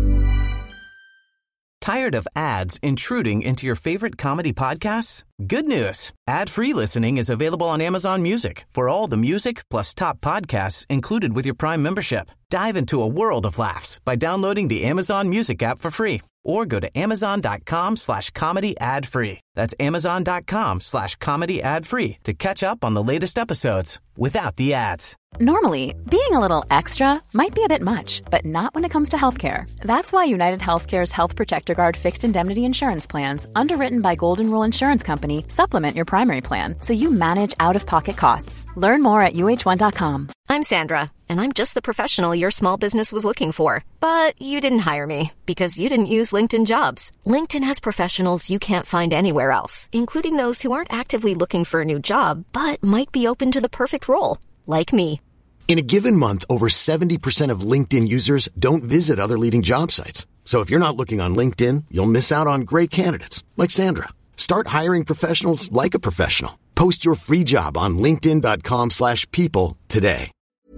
Tired of ads intruding into your favorite comedy podcasts? Good news. Ad-free listening is available on Amazon Music for all the music plus top podcasts included with your Prime membership. Dive into a world of laughs by downloading the Amazon Music app for free or go to amazon.com slash comedy ad free. That's amazon.com slash comedy ad free to catch up on the latest episodes without the ads. Normally, being a little extra might be a bit much, but not when it comes to healthcare. That's why United Healthcare's Health Protector Guard fixed indemnity insurance plans, underwritten by Golden Rule Insurance Company, supplement your primary plan so you manage out-of-pocket costs. Learn more at U H one dot com. I'm Sandra, and I'm just the professional your small business was looking for. But you didn't hire me because you didn't use LinkedIn Jobs. LinkedIn has professionals you can't find anywhere else, including those who aren't actively looking for a new job, but might be open to the perfect role, like me. In a given month, over seventy percent of LinkedIn users don't visit other leading job sites. So if you're not looking on LinkedIn, you'll miss out on great candidates like Sandra. Start hiring professionals like a professional. Post your free job on linkedin.com slash people today.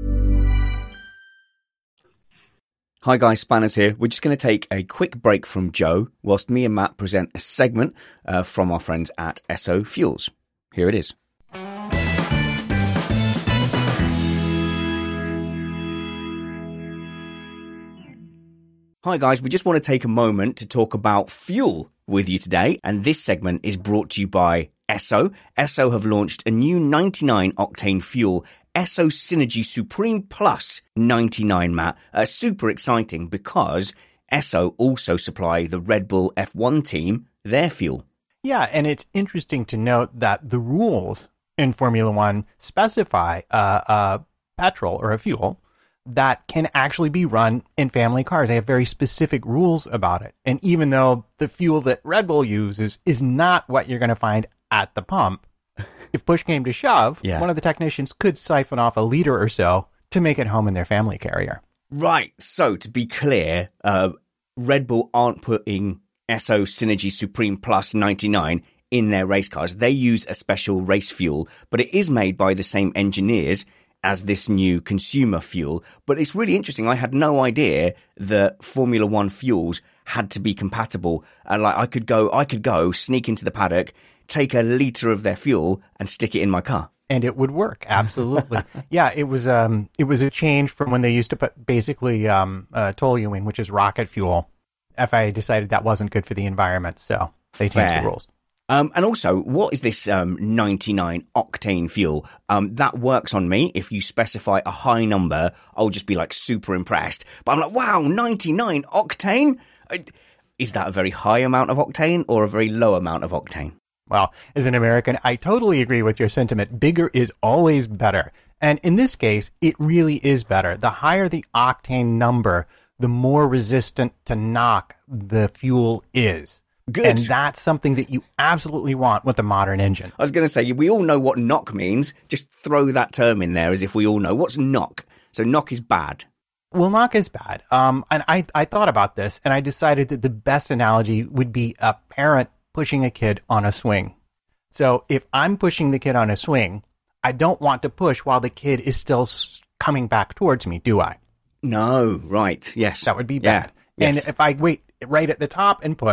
Hi guys, Spanners here. We're just going to take a quick break from Joe whilst me and Matt present a segment uh, from our friends at Esso Fuels. Here it is. Hi guys, we just want to take a moment to talk about fuel with you today, and this segment is brought to you by Esso. Esso have launched a new ninety-nine octane fuel, Esso Synergy Supreme Plus ninety-nine, Matt. Uh, super exciting because Esso also supply the Red Bull F one team their fuel. Yeah, and it's interesting to note that the rules in Formula One specify uh, a petrol or a fuel that can actually be run in family cars. They have very specific rules about it. And even though the fuel that Red Bull uses is not what you're going to find at the pump, if push came to shove, yeah. one of the technicians could siphon off a liter or so to make it home in their family carrier. Right. So to be clear, uh, Red Bull aren't putting Esso Synergy Supreme Plus ninety-nine in their race cars. They use a special race fuel, but it is made by the same engineers as this new consumer fuel. But it's really interesting. I had no idea that Formula One fuels had to be compatible. And like I could go, I could go sneak into the paddock, take a litre of their fuel and stick it in my car. And it would work. Absolutely. yeah, it was um, it was a change from when they used to put basically um, uh, toluene, which is rocket fuel. F I A decided that wasn't good for the environment, so they changed Fair. the rules. Um, and also, what is this um, ninety-nine octane fuel? Um, that works on me. If you specify a high number, I'll just be like super impressed. But I'm like, wow, ninety-nine octane? Is that a very high amount of octane or a very low amount of octane? Well, as an American, I totally agree with your sentiment. Bigger is always better. And in this case, it really is better. The higher the octane number, the more resistant to knock the fuel is. Good. And that's something that you absolutely want with a modern engine. I was going to say, we all know what knock means. Just throw that term in there as if we all know. What's knock? So knock is bad. Well, knock is bad. Um, and I, I thought about this, and I decided that the best analogy would be a parent pushing a kid on a swing. So if I'm pushing the kid on a swing, I don't want to push while the kid is still coming back towards me, do I? No, right. Yes. That would be bad. Yeah. Yes. And if I wait right at the top and push,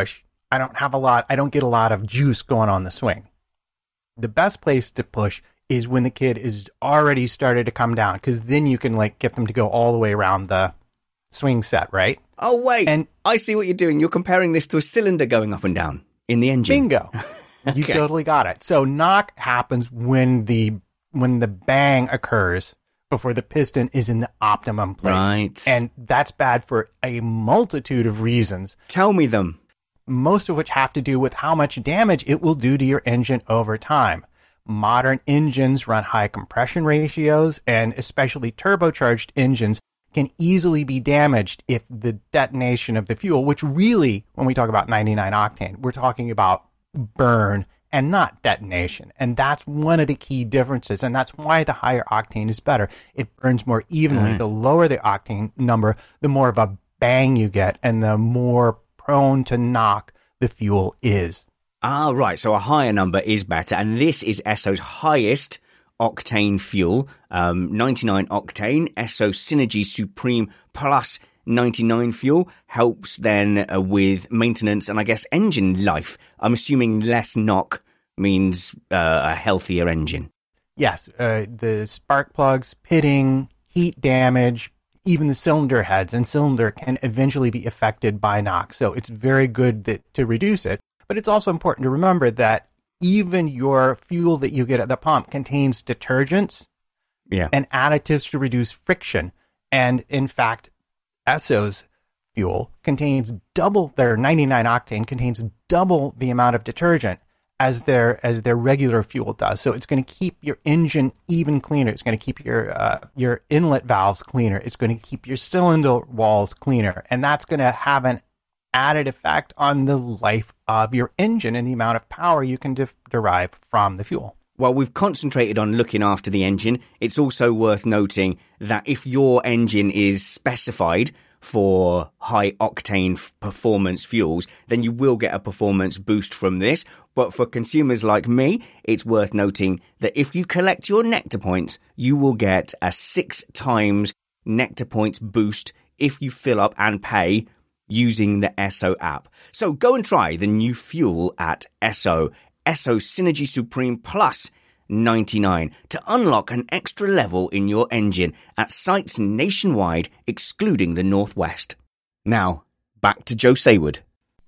I don't have a lot, I don't get a lot of juice going on the swing. The best place to push is when the kid is already started to come down, because then you can like get them to go all the way around the swing set, right? Oh, wait. And I see what you're doing. You're comparing this to a cylinder going up and down in the engine. Bingo. You Okay. totally got it. So knock happens when the when the bang occurs before the piston is in the optimum place. Right. And that's bad for a multitude of reasons, Tell me them. most of which have to do with how much damage it will do to your engine over time. Modern engines run high compression ratios, and especially turbocharged engines can easily be damaged if the detonation of the fuel, which really, when we talk about ninety-nine octane, we're talking about burn and not detonation. And that's one of the key differences. And that's why the higher octane is better. It burns more evenly. Right. The lower the octane number, the more of a bang you get and the more prone to knock the fuel is. Ah, right. So a higher number is better. And this is Esso's highest octane fuel, um, ninety-nine octane. Esso Synergy Supreme Plus ninety-nine fuel helps then uh, with maintenance and I guess engine life. I'm assuming less knock means uh, a healthier engine. Yes, uh, the spark plugs, pitting, heat damage, even the cylinder heads and cylinder can eventually be affected by knock. So it's very good that, to reduce it. But it's also important to remember that even your fuel that you get at the pump contains detergents Yeah. and additives to reduce friction. And in fact, Esso's fuel contains double, their ninety-nine octane contains double the amount of detergent as their as their regular fuel does. So it's going to keep your engine even cleaner. It's going to keep your uh, your inlet valves cleaner. It's going to keep your cylinder walls cleaner. And that's going to have an added effect on the life of your engine and the amount of power you can de- derive from the fuel. While we've concentrated on looking after the engine, it's also worth noting that if your engine is specified for high octane f- performance fuels, then you will get a performance boost from this. But for consumers like me, it's worth noting that if you collect your Nectar points, you will get a six times Nectar points boost if you fill up and pay using the Esso app. So go and try the new fuel at Esso. Esso Synergy Supreme Plus ninety-nine to unlock an extra level in your engine at sites nationwide, excluding the Northwest. Now, back to Joe Saywood.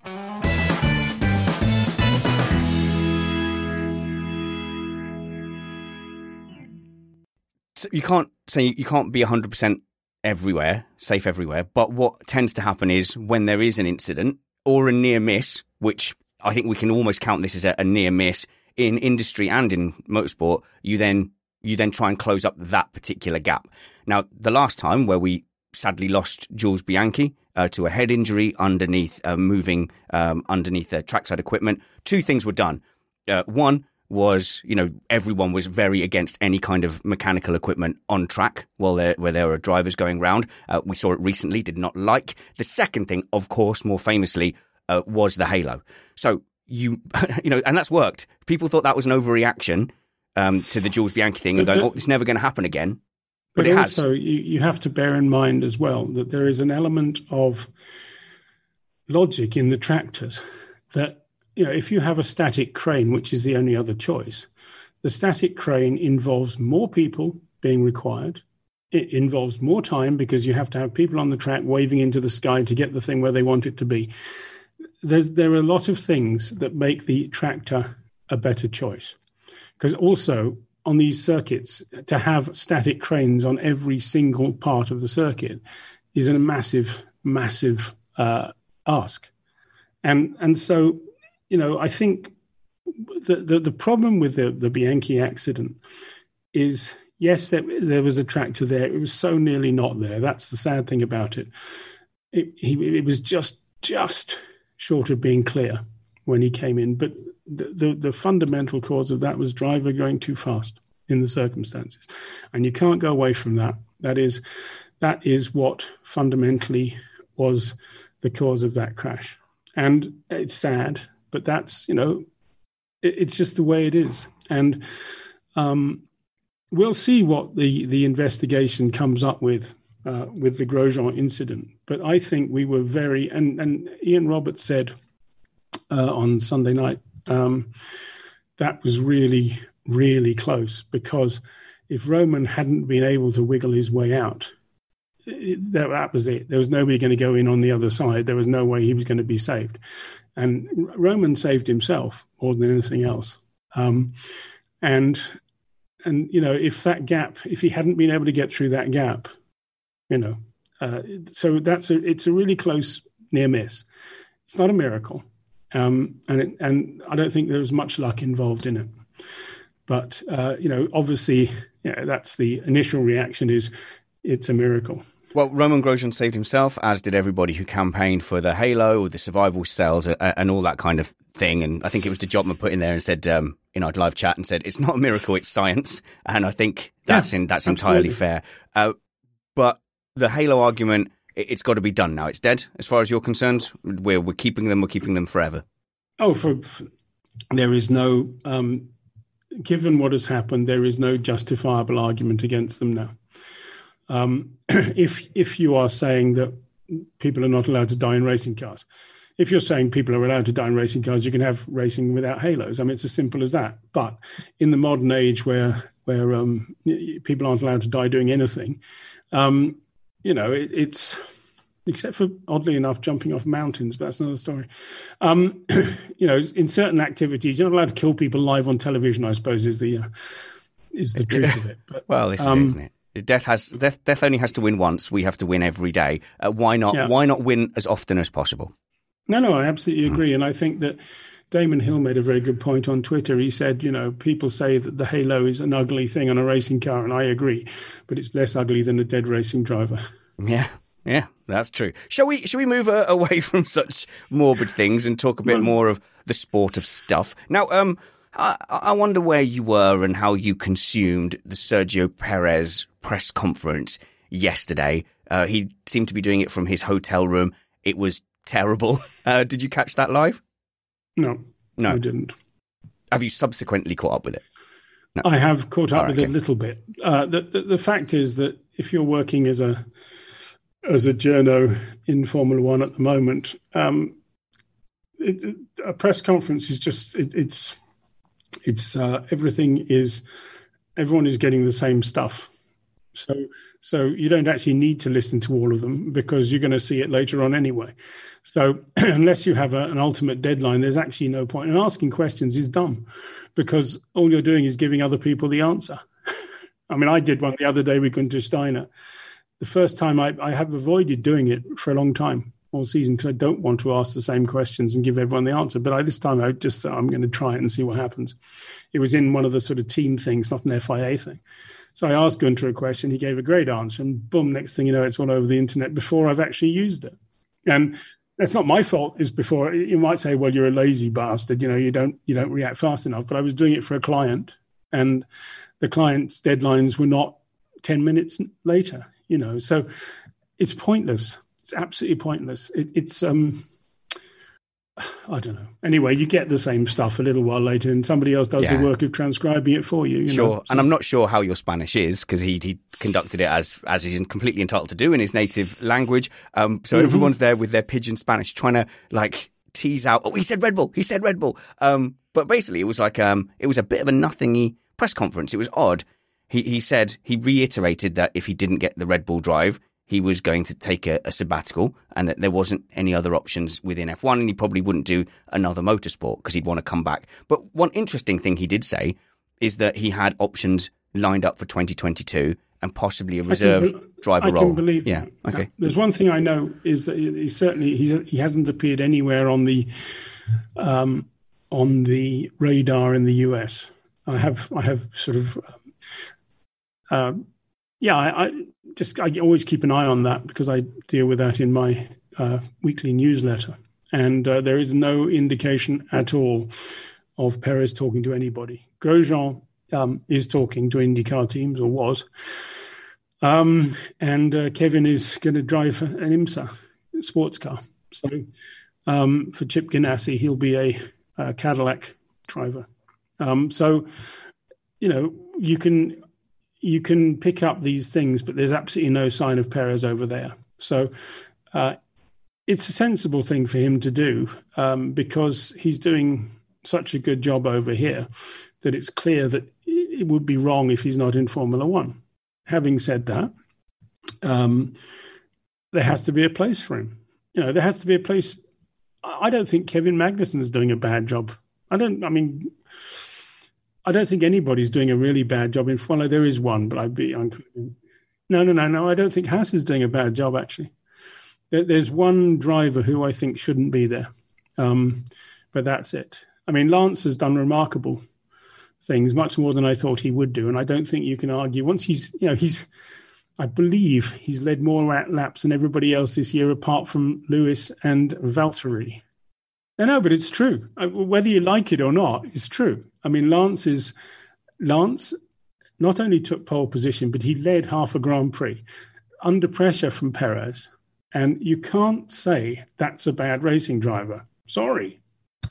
So you can't say you can't be one hundred percent everywhere, safe everywhere, but what tends to happen is when there is an incident or a near miss, which I think we can almost count this as a, a near miss in industry and in motorsport, you then you then try and close up that particular gap. Now, the last time where we sadly lost Jules Bianchi uh, to a head injury underneath uh, moving um, underneath uh, trackside equipment, two things were done. Uh, one was, you know, everyone was very against any kind of mechanical equipment on track while there, where there were drivers going round. Uh, we saw it recently, did not like. The second thing, of course, more famously, uh, was the halo. So you, you know, and that's worked. People thought that was an overreaction um, to the Jules Bianchi thing and But- going, but- oh, it's never going to happen again. But, But it has. also, you, you have to bear in mind as well that there is an element of logic in the tractors that, you know, if you have a static crane, which is the only other choice, the static crane involves more people being required. It involves more time because you have to have people on the track waving into the sky to get the thing where they want it to be. There's, there are a lot of things that make the tractor a better choice. Because also, on these circuits, to have static cranes on every single part of the circuit is a massive, massive uh, ask. And and so, you know, I think the, the, the problem with the, the Bianchi accident is, yes, there, there was a tractor there. It was so nearly not there. That's the sad thing about it. It, he, it was just, just short of being clear when he came in. But the, the, the fundamental cause of that was driver going too fast in the circumstances. And you can't go away from that. That is, that is what fundamentally was the cause of that crash. And it's sad, but that's, you know, it, it's just the way it is. And um, we'll see what the, the investigation comes up with, uh, with the Grosjean incident. But I think we were very, and, and Ian Roberts said uh, on Sunday night. Um, that was really, really close, because if Roman hadn't been able to wiggle his way out, it, that, that was it. There was nobody going to go in on the other side. There was no way he was going to be saved. And Roman saved himself more than anything else. Um, and, and, you know, if that gap, if he hadn't been able to get through that gap, you know, uh, so that's a, it's a really close near miss. It's not a miracle. Um, and, it, and I don't think there was much luck involved in it. But, uh, you know, obviously, you know, that's the initial reaction is it's a miracle. Well, Roman Grosjean saved himself, as did everybody who campaigned for the halo, the survival cells, uh, and all that kind of thing. And I think it was DeJotman put in there and said, um, in our live chat, and said, it's not a miracle, it's science. And I think that's yeah, in, that's absolutely. entirely fair. Uh, but the halo argument, it, it's got to be done now. It's dead, as far as you're concerned. We're, we're keeping them, we're keeping them forever. Oh, for, for there is no... Um, Given what has happened, there is no justifiable argument against them now. Um, if if you are saying that people are not allowed to die in racing cars, if you're saying people are allowed to die in racing cars, you can have racing without halos. I mean, it's as simple as that. But in the modern age where where um, people aren't allowed to die doing anything, um, you know, it, it's... except for, oddly enough, jumping off mountains, but that's another story. Um, you know, in certain activities, you're not allowed to kill people live on television, I suppose, is the uh, is the truth of it. But, well, this um, is it, isn't it? Death has death, death only has to win once. We have to win every day. Uh, why not? Yeah. Why not win as often as possible? No, no, I absolutely agree. And I think that Damon Hill made a very good point on Twitter. He said, you know, people say that the halo is an ugly thing on a racing car, and I agree, but it's less ugly than a dead racing driver. Yeah. Yeah, that's true. Shall we shall we move uh, away from such morbid things and talk a bit more of the sport of stuff? Now, um, I, I wonder where you were and how you consumed the Sergio Perez press conference yesterday. Uh, he seemed to be doing it from his hotel room. It was terrible. Uh, did you catch that live? No, no, I didn't. Have you subsequently caught up with it? No. I have caught up All right, with okay. it a little bit. Uh, the, the, the fact is that if you're working as a as a journo in Formula One at the moment, um, it, it, a press conference is just, it, it's, it's uh, everything is, everyone is getting the same stuff. So, so you don't actually need to listen to all of them because you're going to see it later on anyway. So unless you have a, an ultimate deadline, there's actually no point. And asking questions is dumb because all you're doing is giving other people the answer. I mean, I did one the other day with Günther Steiner. The first time I, I have avoided doing it for a long time all season because I don't want to ask the same questions and give everyone the answer. But I, this time I just thought I'm going to try it and see what happens. It was in one of the sort of team things, not an F I A thing. So I asked Günther a question. He gave a great answer. And boom, next thing you know, it's all over the internet before I've actually used it. And that's not my fault. It's before you might say, well, you're a lazy bastard. You know, you don't you don't react fast enough. But I was doing it for a client and the client's deadlines were not ten minutes later. You know, so it's pointless. It's absolutely pointless. It, it's, um, I don't know. Anyway, you get the same stuff a little while later and somebody else does yeah. the work of transcribing it for you. you sure. know? And I'm not sure how your Spanish is because he, he conducted it as, as he's completely entitled to do in his native language. Um, so mm-hmm. everyone's there with their pidgin Spanish trying to like tease out, oh, he said Red Bull. He said Red Bull. Um, but basically it was like, um, it was a bit of a nothingy press conference. It was odd. He he said, he reiterated that if he didn't get the Red Bull drive, he was going to take a, a sabbatical and that there wasn't any other options within F one and he probably wouldn't do another motorsport because he'd want to come back. But one interesting thing he did say is that he had options lined up for twenty twenty-two and possibly a reserve I can, driver I role. I can believe yeah. that. Okay. There's one thing I know is that he certainly he's, he hasn't appeared anywhere on the um, on the radar in the U S. I have I have sort of. Um, Uh, yeah, I, I just I always keep an eye on that because I deal with that in my uh, weekly newsletter. And uh, there is no indication at all of Perez talking to anybody. Grosjean um, is talking to IndyCar teams, or was. Um, and uh, Kevin is going to drive an IMSA sports car. So um, for Chip Ganassi, he'll be a, a Cadillac driver. Um, so, you know, you can... You can pick up these things, but there's absolutely no sign of Perez over there. So uh, it's a sensible thing for him to do um, because he's doing such a good job over here that it's clear that it would be wrong if he's not in Formula One. Having said that, um, there has to be a place for him. You know, there has to be a place. I don't think Kevin Magnussen's doing a bad job. I don't, I mean, I don't think anybody's doing a really bad job in, well, there is one, but I'd be, including. no, no, no, no, I don't think Haas is doing a bad job, actually. There, there's one driver who I think shouldn't be there, um, but that's it. I mean, Lance has done remarkable things, much more than I thought he would do, and I don't think you can argue. Once he's, you know, he's, I believe he's led more laps than everybody else this year, apart from Lewis and Valtteri. No, no, but it's true. Whether you like it or not, it's true. I mean, Lance is Lance not only took pole position, but he led half a Grand Prix under pressure from Perez. And you can't say that's a bad racing driver. Sorry.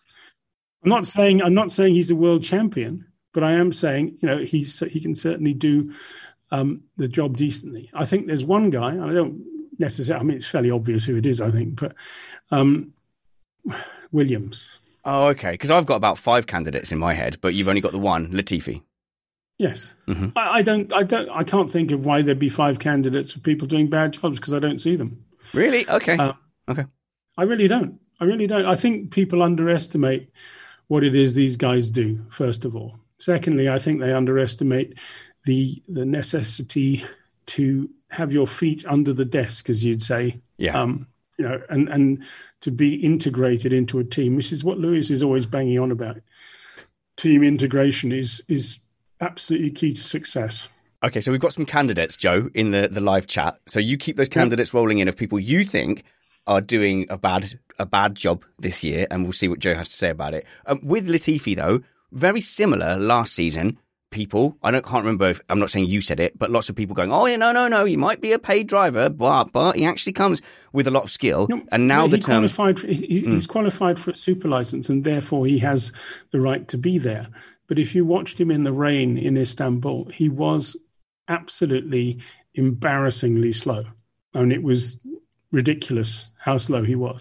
I'm not saying I'm not saying he's a world champion, but I am saying, you know, he's he can certainly do um, the job decently. I think there's one guy, and I don't necessarily, I mean, it's fairly obvious who it is, I think, but um, Williams. Oh, okay. Because I've got about five candidates in my head, but you've only got the one, Latifi. Yes. Mm-hmm. I, I don't, I don't, I can't think of why there'd be five candidates for people doing bad jobs because I don't see them. Really? Okay. Uh, okay. I really don't. I really don't. I think people underestimate what it is these guys do, first of all. Secondly, I think they underestimate the the necessity to have your feet under the desk, as you'd say. Yeah. Um, you know, and, and to be integrated into a team. This is what Lewis is always banging on about. Team integration is is absolutely key to success. Okay, so we've got some candidates, Joe, in the, the live chat. So you keep those candidates yeah. rolling in of people you think are doing a bad a bad job this year, and we'll see what Joe has to say about it. Um, with Latifi, though, very similar last season. People, I don't can't remember if I'm not saying you said it, but lots of people going, "Oh, yeah, no, no, no, he might be a paid driver, but but he actually comes with a lot of skill." No, and now no, the he term qualified for, he, mm. he's qualified for a super license, and therefore he has the right to be there. But if you watched him in the rain in Istanbul, he was absolutely embarrassingly slow. I mean, it was ridiculous how slow he was.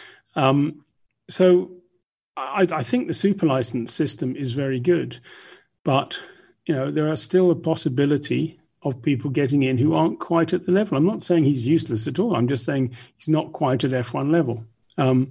Um, so I, I think the super license system is very good, but you know, there are still a possibility of people getting in who aren't quite at the level. I'm not saying he's useless at all. I'm just saying he's not quite at F one level. Um,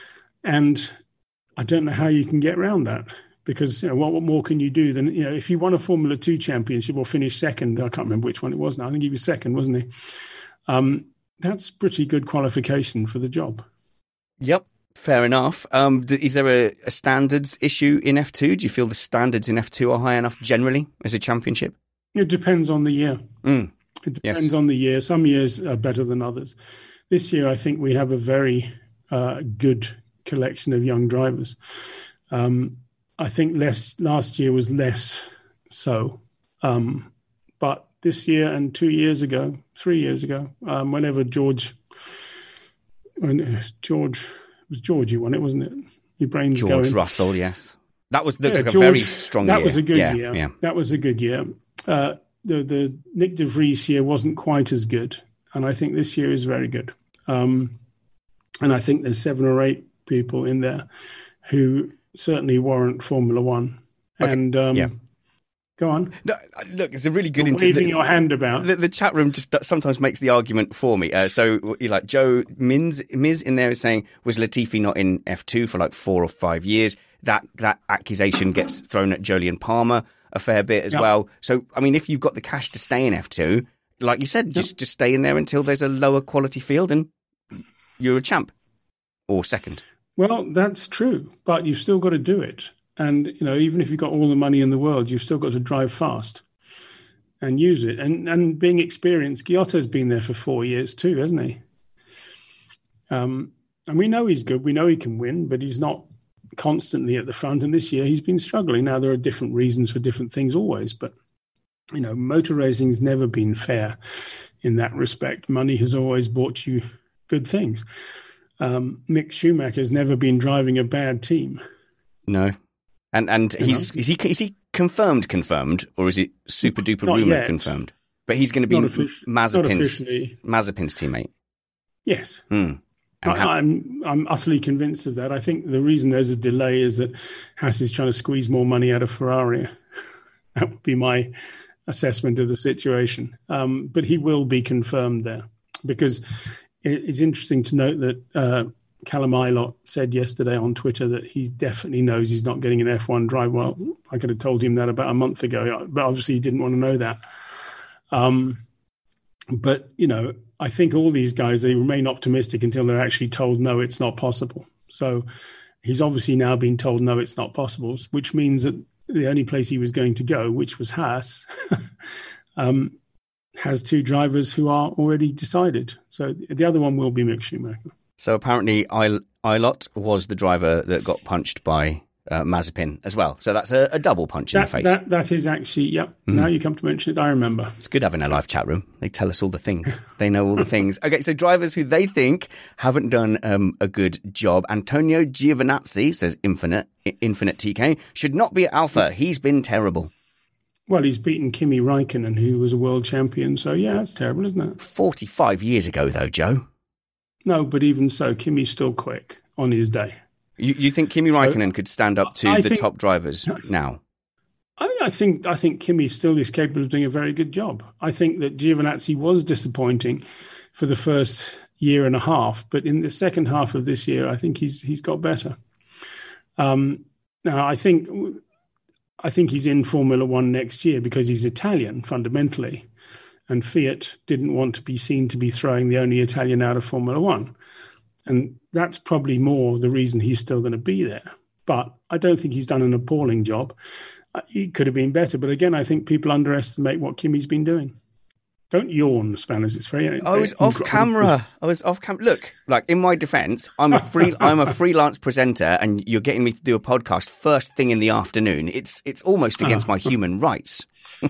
and I don't know how you can get around that because, you know, what, what more can you do than, you know, if you won a Formula Two championship or finished second, I can't remember which one it was now. I think he was second, wasn't he? Um, that's pretty good qualification for the job. Yep. Fair enough. Um, is there a, a standards issue in F two? Do you feel the standards in F two are high enough generally as a championship? It depends on the year. Mm. It depends yes. on the year. Some years are better than others. This year, I think we have a very uh, good collection of young drivers. Um, I think less last year was less so. Um, but this year and two years ago, three years ago, um, whenever George... When, George... It was George who won it, wasn't it? Your brain's George going. George Russell, yes. That was looked yeah, like George, a very strong that year. That was a good yeah, year. Yeah. That was a good year. Uh, the the Nick de Vries year wasn't quite as good, and I think this year is very good. Um, and I think there's seven or eight people in there who certainly warrant Formula One. Okay. And um, yeah. Go on. No, look, it's a really good... You're inter- waving the, your hand about. The, the chat room just sometimes makes the argument for me. Uh, so, you're like, Joe, Miz, Miz in there is saying, was Latifi not in F two for like four or five years? That that accusation gets thrown at Jolyon Palmer a fair bit as yep. well. So, I mean, if you've got the cash to stay in F two, like you said, just, yep. just stay in there until there's a lower quality field and you're a champ or second. Well, that's true, but you've still got to do it. And, you know, even if you've got all the money in the world, you've still got to drive fast and use it. And and being experienced, Giotto's been there for four years too, hasn't he? Um, and we know he's good. We know he can win, but he's not constantly at the front. And this year he's been struggling. Now, there are different reasons for different things always. But, you know, motor racing's never been fair in that respect. Money has always bought you good things. Um, Mick Schumacher's never been driving a bad team. No. And and you he's know? is he is he confirmed confirmed or is it super duper rumor confirmed? But he's going to be Mazepin's Mazepin's teammate. Yes. Hmm. I, I'm I'm utterly convinced of that. I think the reason there's a delay is that Haas is trying to squeeze more money out of Ferrari. That would be my assessment of the situation. Um, but he will be confirmed there, because it's interesting to note that uh, Callum Ilott said yesterday on Twitter that he definitely knows he's not getting an F one drive. Well, I could have told him that about a month ago, but obviously he didn't want to know that. Um, but, you know, I think all these guys, they remain optimistic until they're actually told, no, it's not possible. So he's obviously now been told, no, it's not possible, which means that the only place he was going to go, which was Haas, um, has two drivers who are already decided. So the other one will be Mick Schumacher. So apparently Il- Ilott was the driver that got punched by uh, Mazepin as well. So that's a, a double punch that, in the face. That, that is actually, yep. Mm. Now you come to mention it, I remember. It's good having a live chat room. They tell us all the things. They know all the things. Okay, so drivers who they think haven't done um, a good job. Antonio Giovinazzi, says Infinite, Infinite T K, should not be at Alpha. He's been terrible. Well, he's beaten Kimi Räikkönen, who was a world champion. So, yeah, that's terrible, isn't it? forty-five years ago, though, Joe. No, but even so, Kimi's still quick on his day. You, you think Kimi so, Räikkönen could stand up to I the think, top drivers now? I, I think I think Kimi still is capable of doing a very good job. I think that Giovinazzi was disappointing for the first year and a half, but in the second half of this year, I think he's he's got better. Um, now, I think... I think he's in Formula One next year because he's Italian, fundamentally. And Fiat didn't want to be seen to be throwing the only Italian out of Formula One. And that's probably more the reason he's still going to be there. But I don't think he's done an appalling job. He could have been better. But again, I think people underestimate what Kimi's been doing. Don't yawn, Spanners. It's very. I was off camera. I was off camera. Look, like in my defence, I'm a free. I'm a freelance presenter, and you're getting me to do a podcast first thing in the afternoon. It's it's almost against my human rights.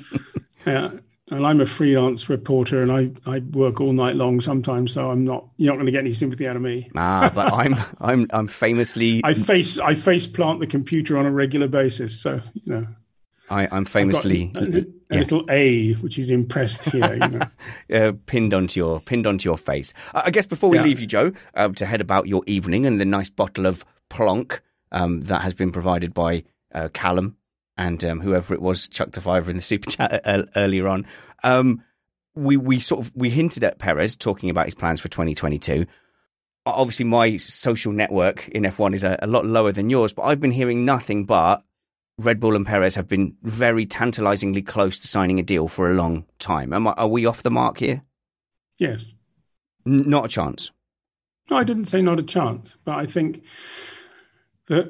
Yeah, and I'm a freelance reporter, and I, I work all night long sometimes. So I'm not. You're not going to get any sympathy out of me. Ah, but I'm I'm I'm famously. I face I face plant the computer on a regular basis. So you know. I, I'm famously a, a yeah. little A, which is impressed here, you know. uh, pinned onto your pinned onto your face. Uh, I guess before we yeah. leave you, Joe, uh, to head about your evening and the nice bottle of Plonk um, that has been provided by uh, Callum and um, whoever it was chucked a fiver in the super chat uh, earlier on. Um, we we sort of we hinted at Perez talking about his plans for twenty twenty-two. Obviously, my social network in F one is a, a lot lower than yours, but I've been hearing nothing but Red Bull and Perez have been very tantalisingly close to signing a deal for a long time. Am I, are we off the mark here? Yes. N- not a chance. No, I didn't say not a chance, but I think that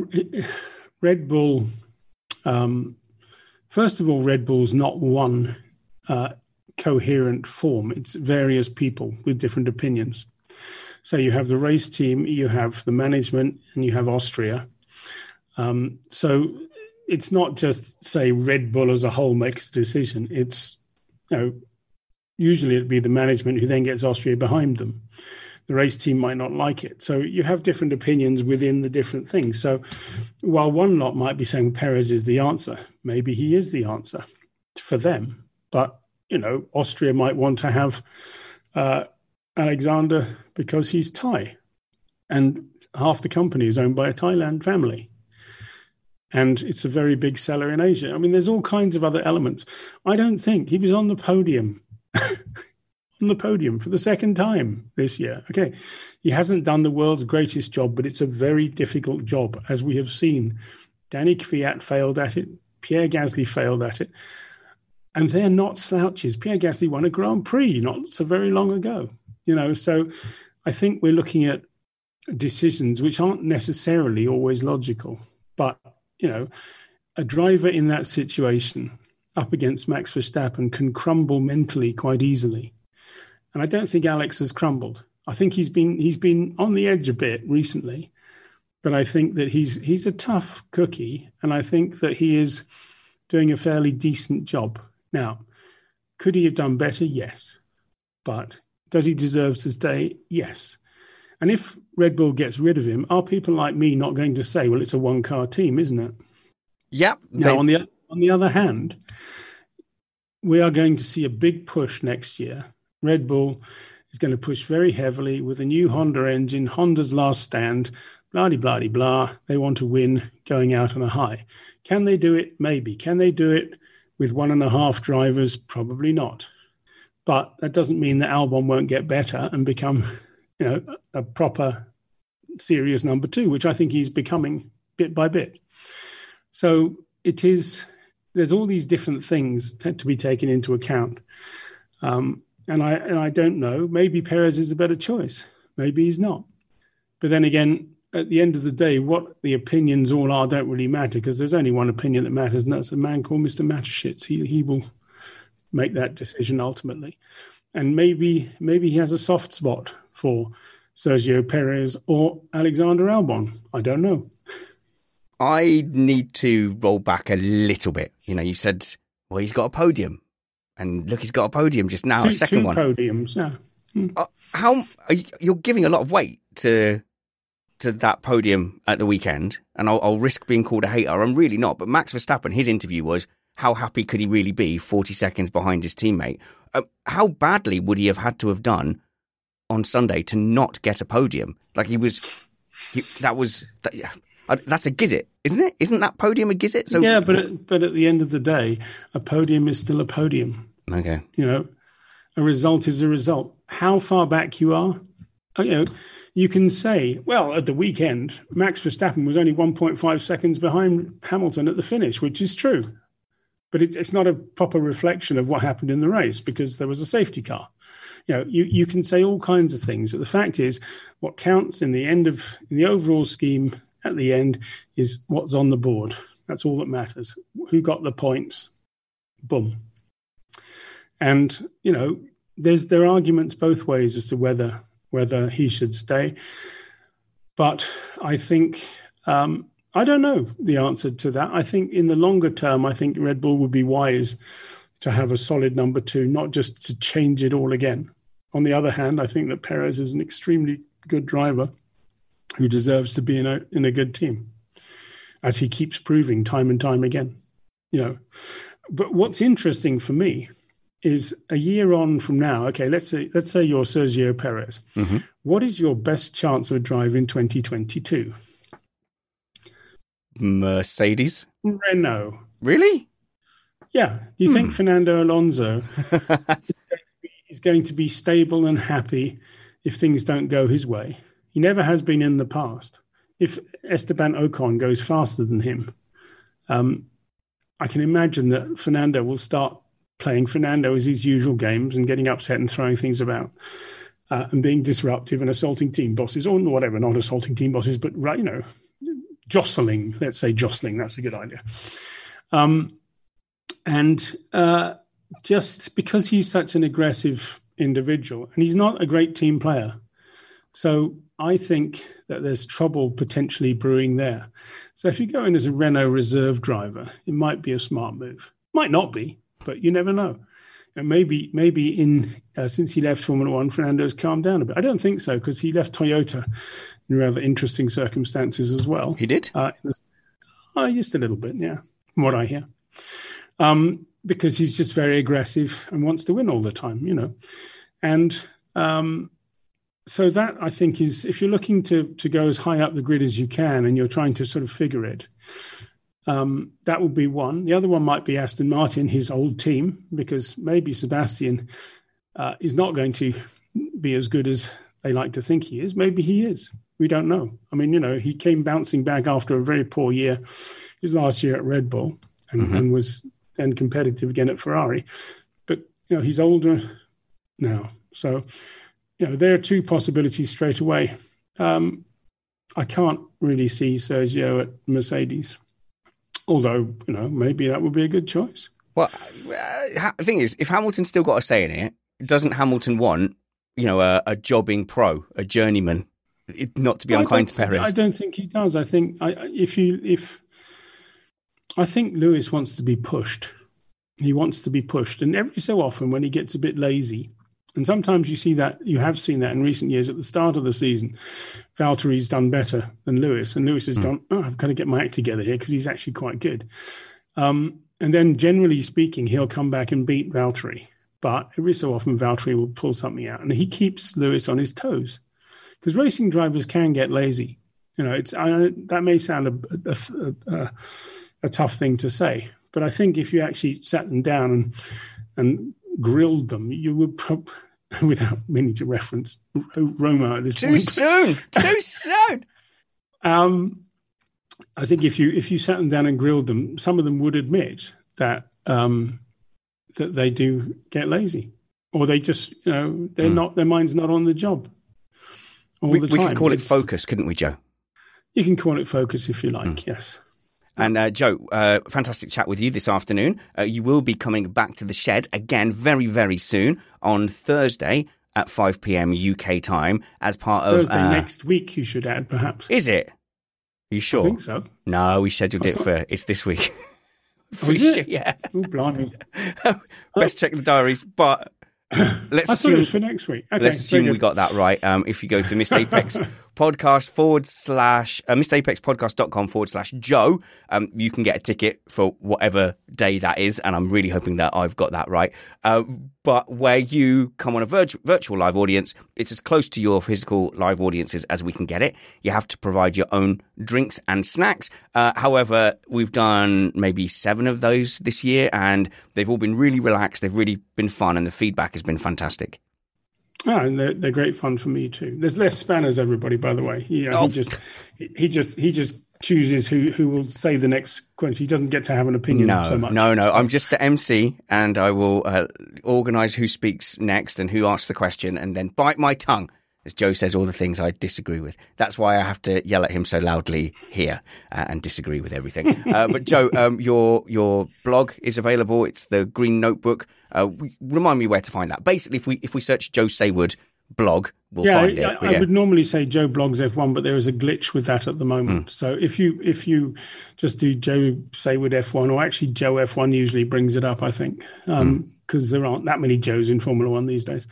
Red Bull, um, first of all, Red Bull's not one uh, coherent form. It's various people with different opinions. So you have the race team, you have the management, and you have Austria. Um, so it's not just, say, Red Bull as a whole makes a decision. It's, you know, usually it'd be the management who then gets Austria behind them. The race team might not like it. So you have different opinions within the different things. So while one lot might be saying Perez is the answer, maybe he is the answer for them. But, you know, Austria might want to have uh, Alexander because he's Thai. And half the company is owned by a Thailand family. And it's a very big seller in Asia. I mean, there's all kinds of other elements. I don't think he was on the podium, on the podium for the second time this year. Okay, he hasn't done the world's greatest job, but it's a very difficult job, as we have seen. Danny Kvyat failed at it. Pierre Gasly failed at it. And they're not slouches. Pierre Gasly won a Grand Prix not so very long ago. You know, so I think we're looking at decisions which aren't necessarily always logical, but you know, a driver in that situation up against Max Verstappen can crumble mentally quite easily. And I don't think Alex has crumbled. I think he's been he's been on the edge a bit recently, but I think that he's he's a tough cookie, and I think that he is doing a fairly decent job. Now, could he have done better? Yes. But does he deserve to stay? Yes. And if Red Bull gets rid of him, are people like me not going to say, well, it's a one-car team, isn't it? Yeah. Now, on the on the other hand, we are going to see a big push next year. Red Bull is going to push very heavily with a new Honda engine, Honda's last stand, blah-de-blah-de-blah. They want to win going out on a high. Can they do it? Maybe. Can they do it with one and a half drivers? Probably not. But that doesn't mean that Albon won't get better and become, you know, a proper serious number two, which I think he's becoming bit by bit. So it is, there's all these different things to, to be taken into account. Um, and I and I don't know, maybe Perez is a better choice. Maybe he's not. But then again, at the end of the day, what the opinions all are don't really matter, because there's only one opinion that matters, and that's a man called Mister Mattershitz. He he will make that decision ultimately. And maybe maybe he has a soft spot for Sergio Perez or Alexander Albon. I don't know. I need to roll back a little bit. You know, you said, well, he's got a podium. And look, he's got a podium just now, two, a second two one. podiums, yeah. Hmm. Uh, how are you, you're giving a lot of weight to to that podium at the weekend, and I'll, I'll risk being called a hater. I'm really not. But Max Verstappen, his interview was, how happy could he really be forty seconds behind his teammate? Uh, how badly would he have had to have done on Sunday to not get a podium? Like he was, he, that was, that, yeah, uh, that's a gizzit, isn't it? Isn't that podium a gizzit? So yeah, but at, but at the end of the day, a podium is still a podium. Okay. You know, a result is a result. How far back you are, you know, you can say, well, at the weekend, Max Verstappen was only one point five seconds behind Hamilton at the finish, which is true. But it, it's not a proper reflection of what happened in the race, because there was a safety car. You know, you, you can say all kinds of things. But the fact is, what counts in the end of in the overall scheme at the end is what's on the board. That's all that matters. Who got the points? Boom. And, you know, there's there are arguments both ways as to whether whether he should stay. But I think, um, I don't know the answer to that. I think in the longer term, I think Red Bull would be wise to have a solid number two, not just to change it all again. On the other hand, I think that Perez is an extremely good driver who deserves to be in a in a good team, as he keeps proving time and time again. You know, but what's interesting for me is a year on from now. Okay, let's say let's say you're Sergio Perez. Mm-hmm. What is your best chance of a drive in twenty twenty-two? Mercedes, Renault. Really? Yeah. Do you hmm. think Fernando Alonso is going to be stable and happy if things don't go his way? He never has been in the past. If Esteban Ocon goes faster than him, um, I can imagine that Fernando will start playing Fernando as his usual games and getting upset and throwing things about uh, and being disruptive and assaulting team bosses, or whatever, not assaulting team bosses, but, you know, jostling, let's say jostling, that's a good idea. Um, and uh, just because he's such an aggressive individual, and he's not a great team player, so I think that there's trouble potentially brewing there. So if you go in as a Renault reserve driver, it might be a smart move. Might not be, but you never know. And maybe maybe in uh, since he left Formula One, Fernando's calmed down a bit. I don't think so, because he left Toyota in rather interesting circumstances as well. He did? Uh, oh, just a little bit, yeah, from what I hear. Um, because he's just very aggressive and wants to win all the time, you know. And um, so that, I think, is, if you're looking to to go as high up the grid as you can and you're trying to sort of figure it, um, that would be one. The other one might be Aston Martin, his old team, because maybe Sebastian uh, is not going to be as good as they like to think he is. Maybe he is. We don't know. I mean, you know, he came bouncing back after a very poor year, his last year at Red Bull, and, mm-hmm. and was then competitive again at Ferrari. But, you know, he's older now. So, you know, there are two possibilities straight away. Um, I can't really see Sergio at Mercedes, although, you know, maybe that would be a good choice. Well, uh, the thing is, if Hamilton's still got a say in it, doesn't Hamilton want, you know, a, a jobbing pro, a journeyman, it, not to be unkind to Perez? I don't think he does. I think I, if you if I think Lewis wants to be pushed. He wants to be pushed, and every so often when he gets a bit lazy, and sometimes you see that, you have seen that in recent years. At the start of the season, Valtteri's done better than Lewis, and Lewis has mm. gone, oh, I've got to get my act together here because he's actually quite good. Um, and then generally speaking, he'll come back and beat Valtteri. but every so often Valtteri will pull something out, and he keeps Lewis on his toes because racing drivers can get lazy. You know, it's I, that may sound a, a, a, a tough thing to say, but I think if you actually sat them down and and grilled them, you would probably, without meaning to reference Roma at this Too point. soon. Too soon. Um, I think if you if you sat them down and grilled them, some of them would admit that um, that they do get lazy, or they just you know they're mm. not their mind's not on the job all we, the we time. We could call it's, it focus, couldn't we, Joe? You can call it focus if you like. Mm. Yes. And uh, Joe, uh, fantastic chat with you this afternoon. Uh, you will be coming back to the shed again very, very soon on Thursday at five p.m. U K time as part Thursday of... Thursday uh, next week, you should add, perhaps. Is it? Are you sure? I think so. No, we scheduled What's it that? for... It's this week. Oh, is it? Yeah. Oh, blimey. Best check the diaries, but... Let's I assume, thought it was for next week. Okay, let's assume very we good. got that right. Um, if you go to Missed Apex podcast forward slash uh, Missed Apex podcast.com forward slash Joe, um, you can get a ticket for whatever day that is. And I'm really hoping that I've got that right. Uh, but where you come on a virtu- virtual live audience, it's as close to your physical live audiences as we can get it. You have to provide your own drinks and snacks. Uh, however, we've done maybe seven of those this year, and they've all been really relaxed. They've really been fun, and the feedback has been fantastic. Oh, and they're, they're great fun for me too. There's less spanners, everybody. By the way, he, uh, Oh. he just he, he just he just chooses who who will say the next quote. He doesn't get to have an opinion No, so much. no, no. I'm just the M C, and I will uh, organise who speaks next and who asks the question, and then bite my tongue as Joe says all the things I disagree with. That's why I have to yell at him so loudly here uh, and disagree with everything. uh, but Joe, um, your your blog is available. It's the Green Notebook. Uh, remind me where to find that. Basically, if we if we search Joe Saywood blog, we'll yeah, find it. I, I yeah. would normally say Joe Blogs F one, but there is a glitch with that at the moment. Mm. So if you if you just do Joe Saywood F one, or actually Joe F one usually brings it up, I think, because um, mm. there aren't that many Joes in Formula One these days.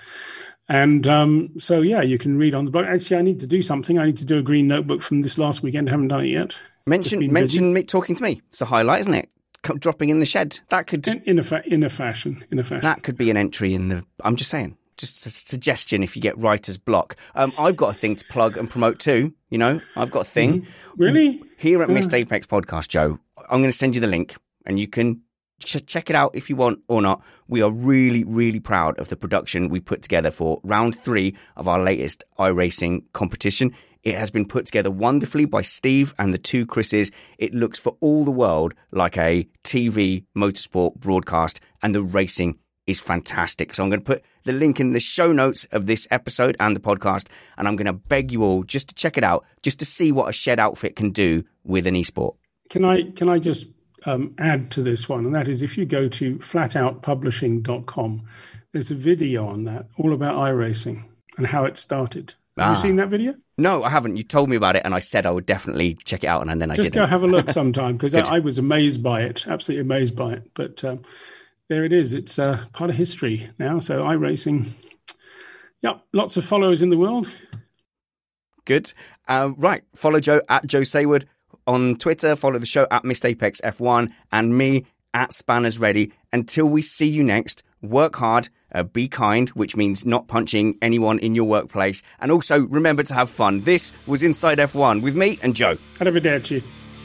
And um, so, yeah, you can read on the blog. Actually, I need to do something. I need to do a Green Notebook from this last weekend. I haven't done it yet. Mention mention me talking to me. It's a highlight, isn't it? Co- dropping in the shed. That could in, in a fa- in a fashion. In a fashion. that could be an entry in the. I'm just saying. Just a suggestion if you get writer's block. Um, I've got a thing to plug and promote too. You know, I've got a thing. Mm-hmm. Really? Here at Yeah. Missed Apex Podcast, Joe, I'm going to send you the link and you can ch- check it out if you want or not. We are really, really proud of the production we put together for round three of our latest iRacing competition. It has been put together wonderfully by Steve and the two Chris's. It looks for all the world like a T V motorsport broadcast, and the racing is fantastic. So I'm going to put the link in the show notes of this episode and the podcast, and I'm going to beg you all just to check it out, just to see what a shed outfit can do with an esport. Can I can I just um, add to this one? And that is, if you go to flat out publishing dot com, there's a video on that all about iRacing and how it started. Have Ah. you seen that video? No, I haven't. You told me about it, and I said I would definitely check it out, and then I Just didn't. go have a look sometime, because I, Good. I was amazed by it, absolutely amazed by it. But um, there it is. It's uh, part of history now. So iRacing, yep, lots of followers in the world. Good. Uh, right. Follow Joe at Joe Saywood on Twitter. Follow the show at Missed Apex F one and me at Spanners Ready. Until we see you next, work hard, uh, be kind, which means not punching anyone in your workplace. And also remember to have fun. This was Inside F one with me and Joe. Arrivederci.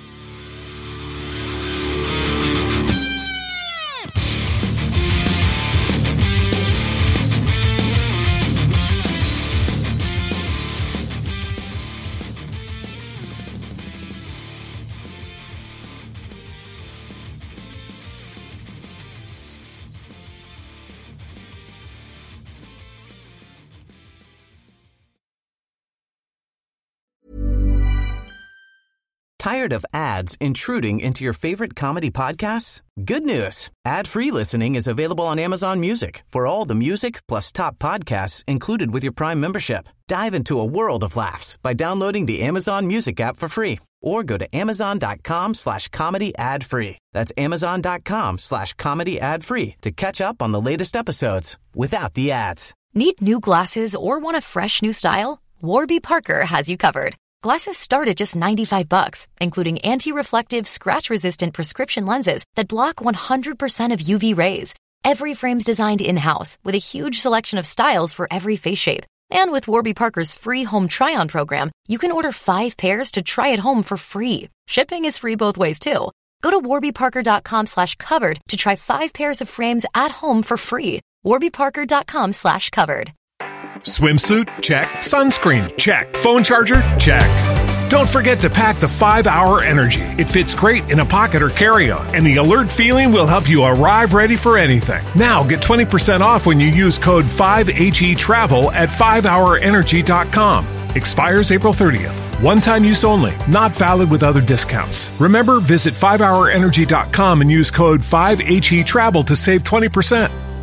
Tired of ads intruding into your favorite comedy podcasts? Good news. Ad-free listening is available on Amazon Music for all the music plus top podcasts included with your Prime membership. Dive into a world of laughs by downloading the Amazon Music app for free or go to amazon.com slash comedy ad free. That's amazon.com slash comedy ad free to catch up on the latest episodes without the ads. Need new glasses or want a fresh new style? Warby Parker has you covered. Glasses start at just ninety-five bucks, including anti-reflective, scratch-resistant prescription lenses that block one hundred percent of U V rays. Every frame's designed in-house with a huge selection of styles for every face shape. And with Warby Parker's free home try-on program, you can order five pairs to try at home for free. Shipping is free both ways, too. Go to warbyparker.com slash covered to try five pairs of frames at home for free. warbyparker.com slash covered. Swimsuit? Check. Sunscreen? Check. Phone charger? Check. Don't forget to pack the five hour Energy. It fits great in a pocket or carry-on, and the alert feeling will help you arrive ready for anything. Now get twenty percent off when you use code five H E travel at five hour energy dot com. Expires April thirtieth. One-time use only. Not valid with other discounts. Remember, visit five hour energy dot com and use code five H E travel to save twenty percent.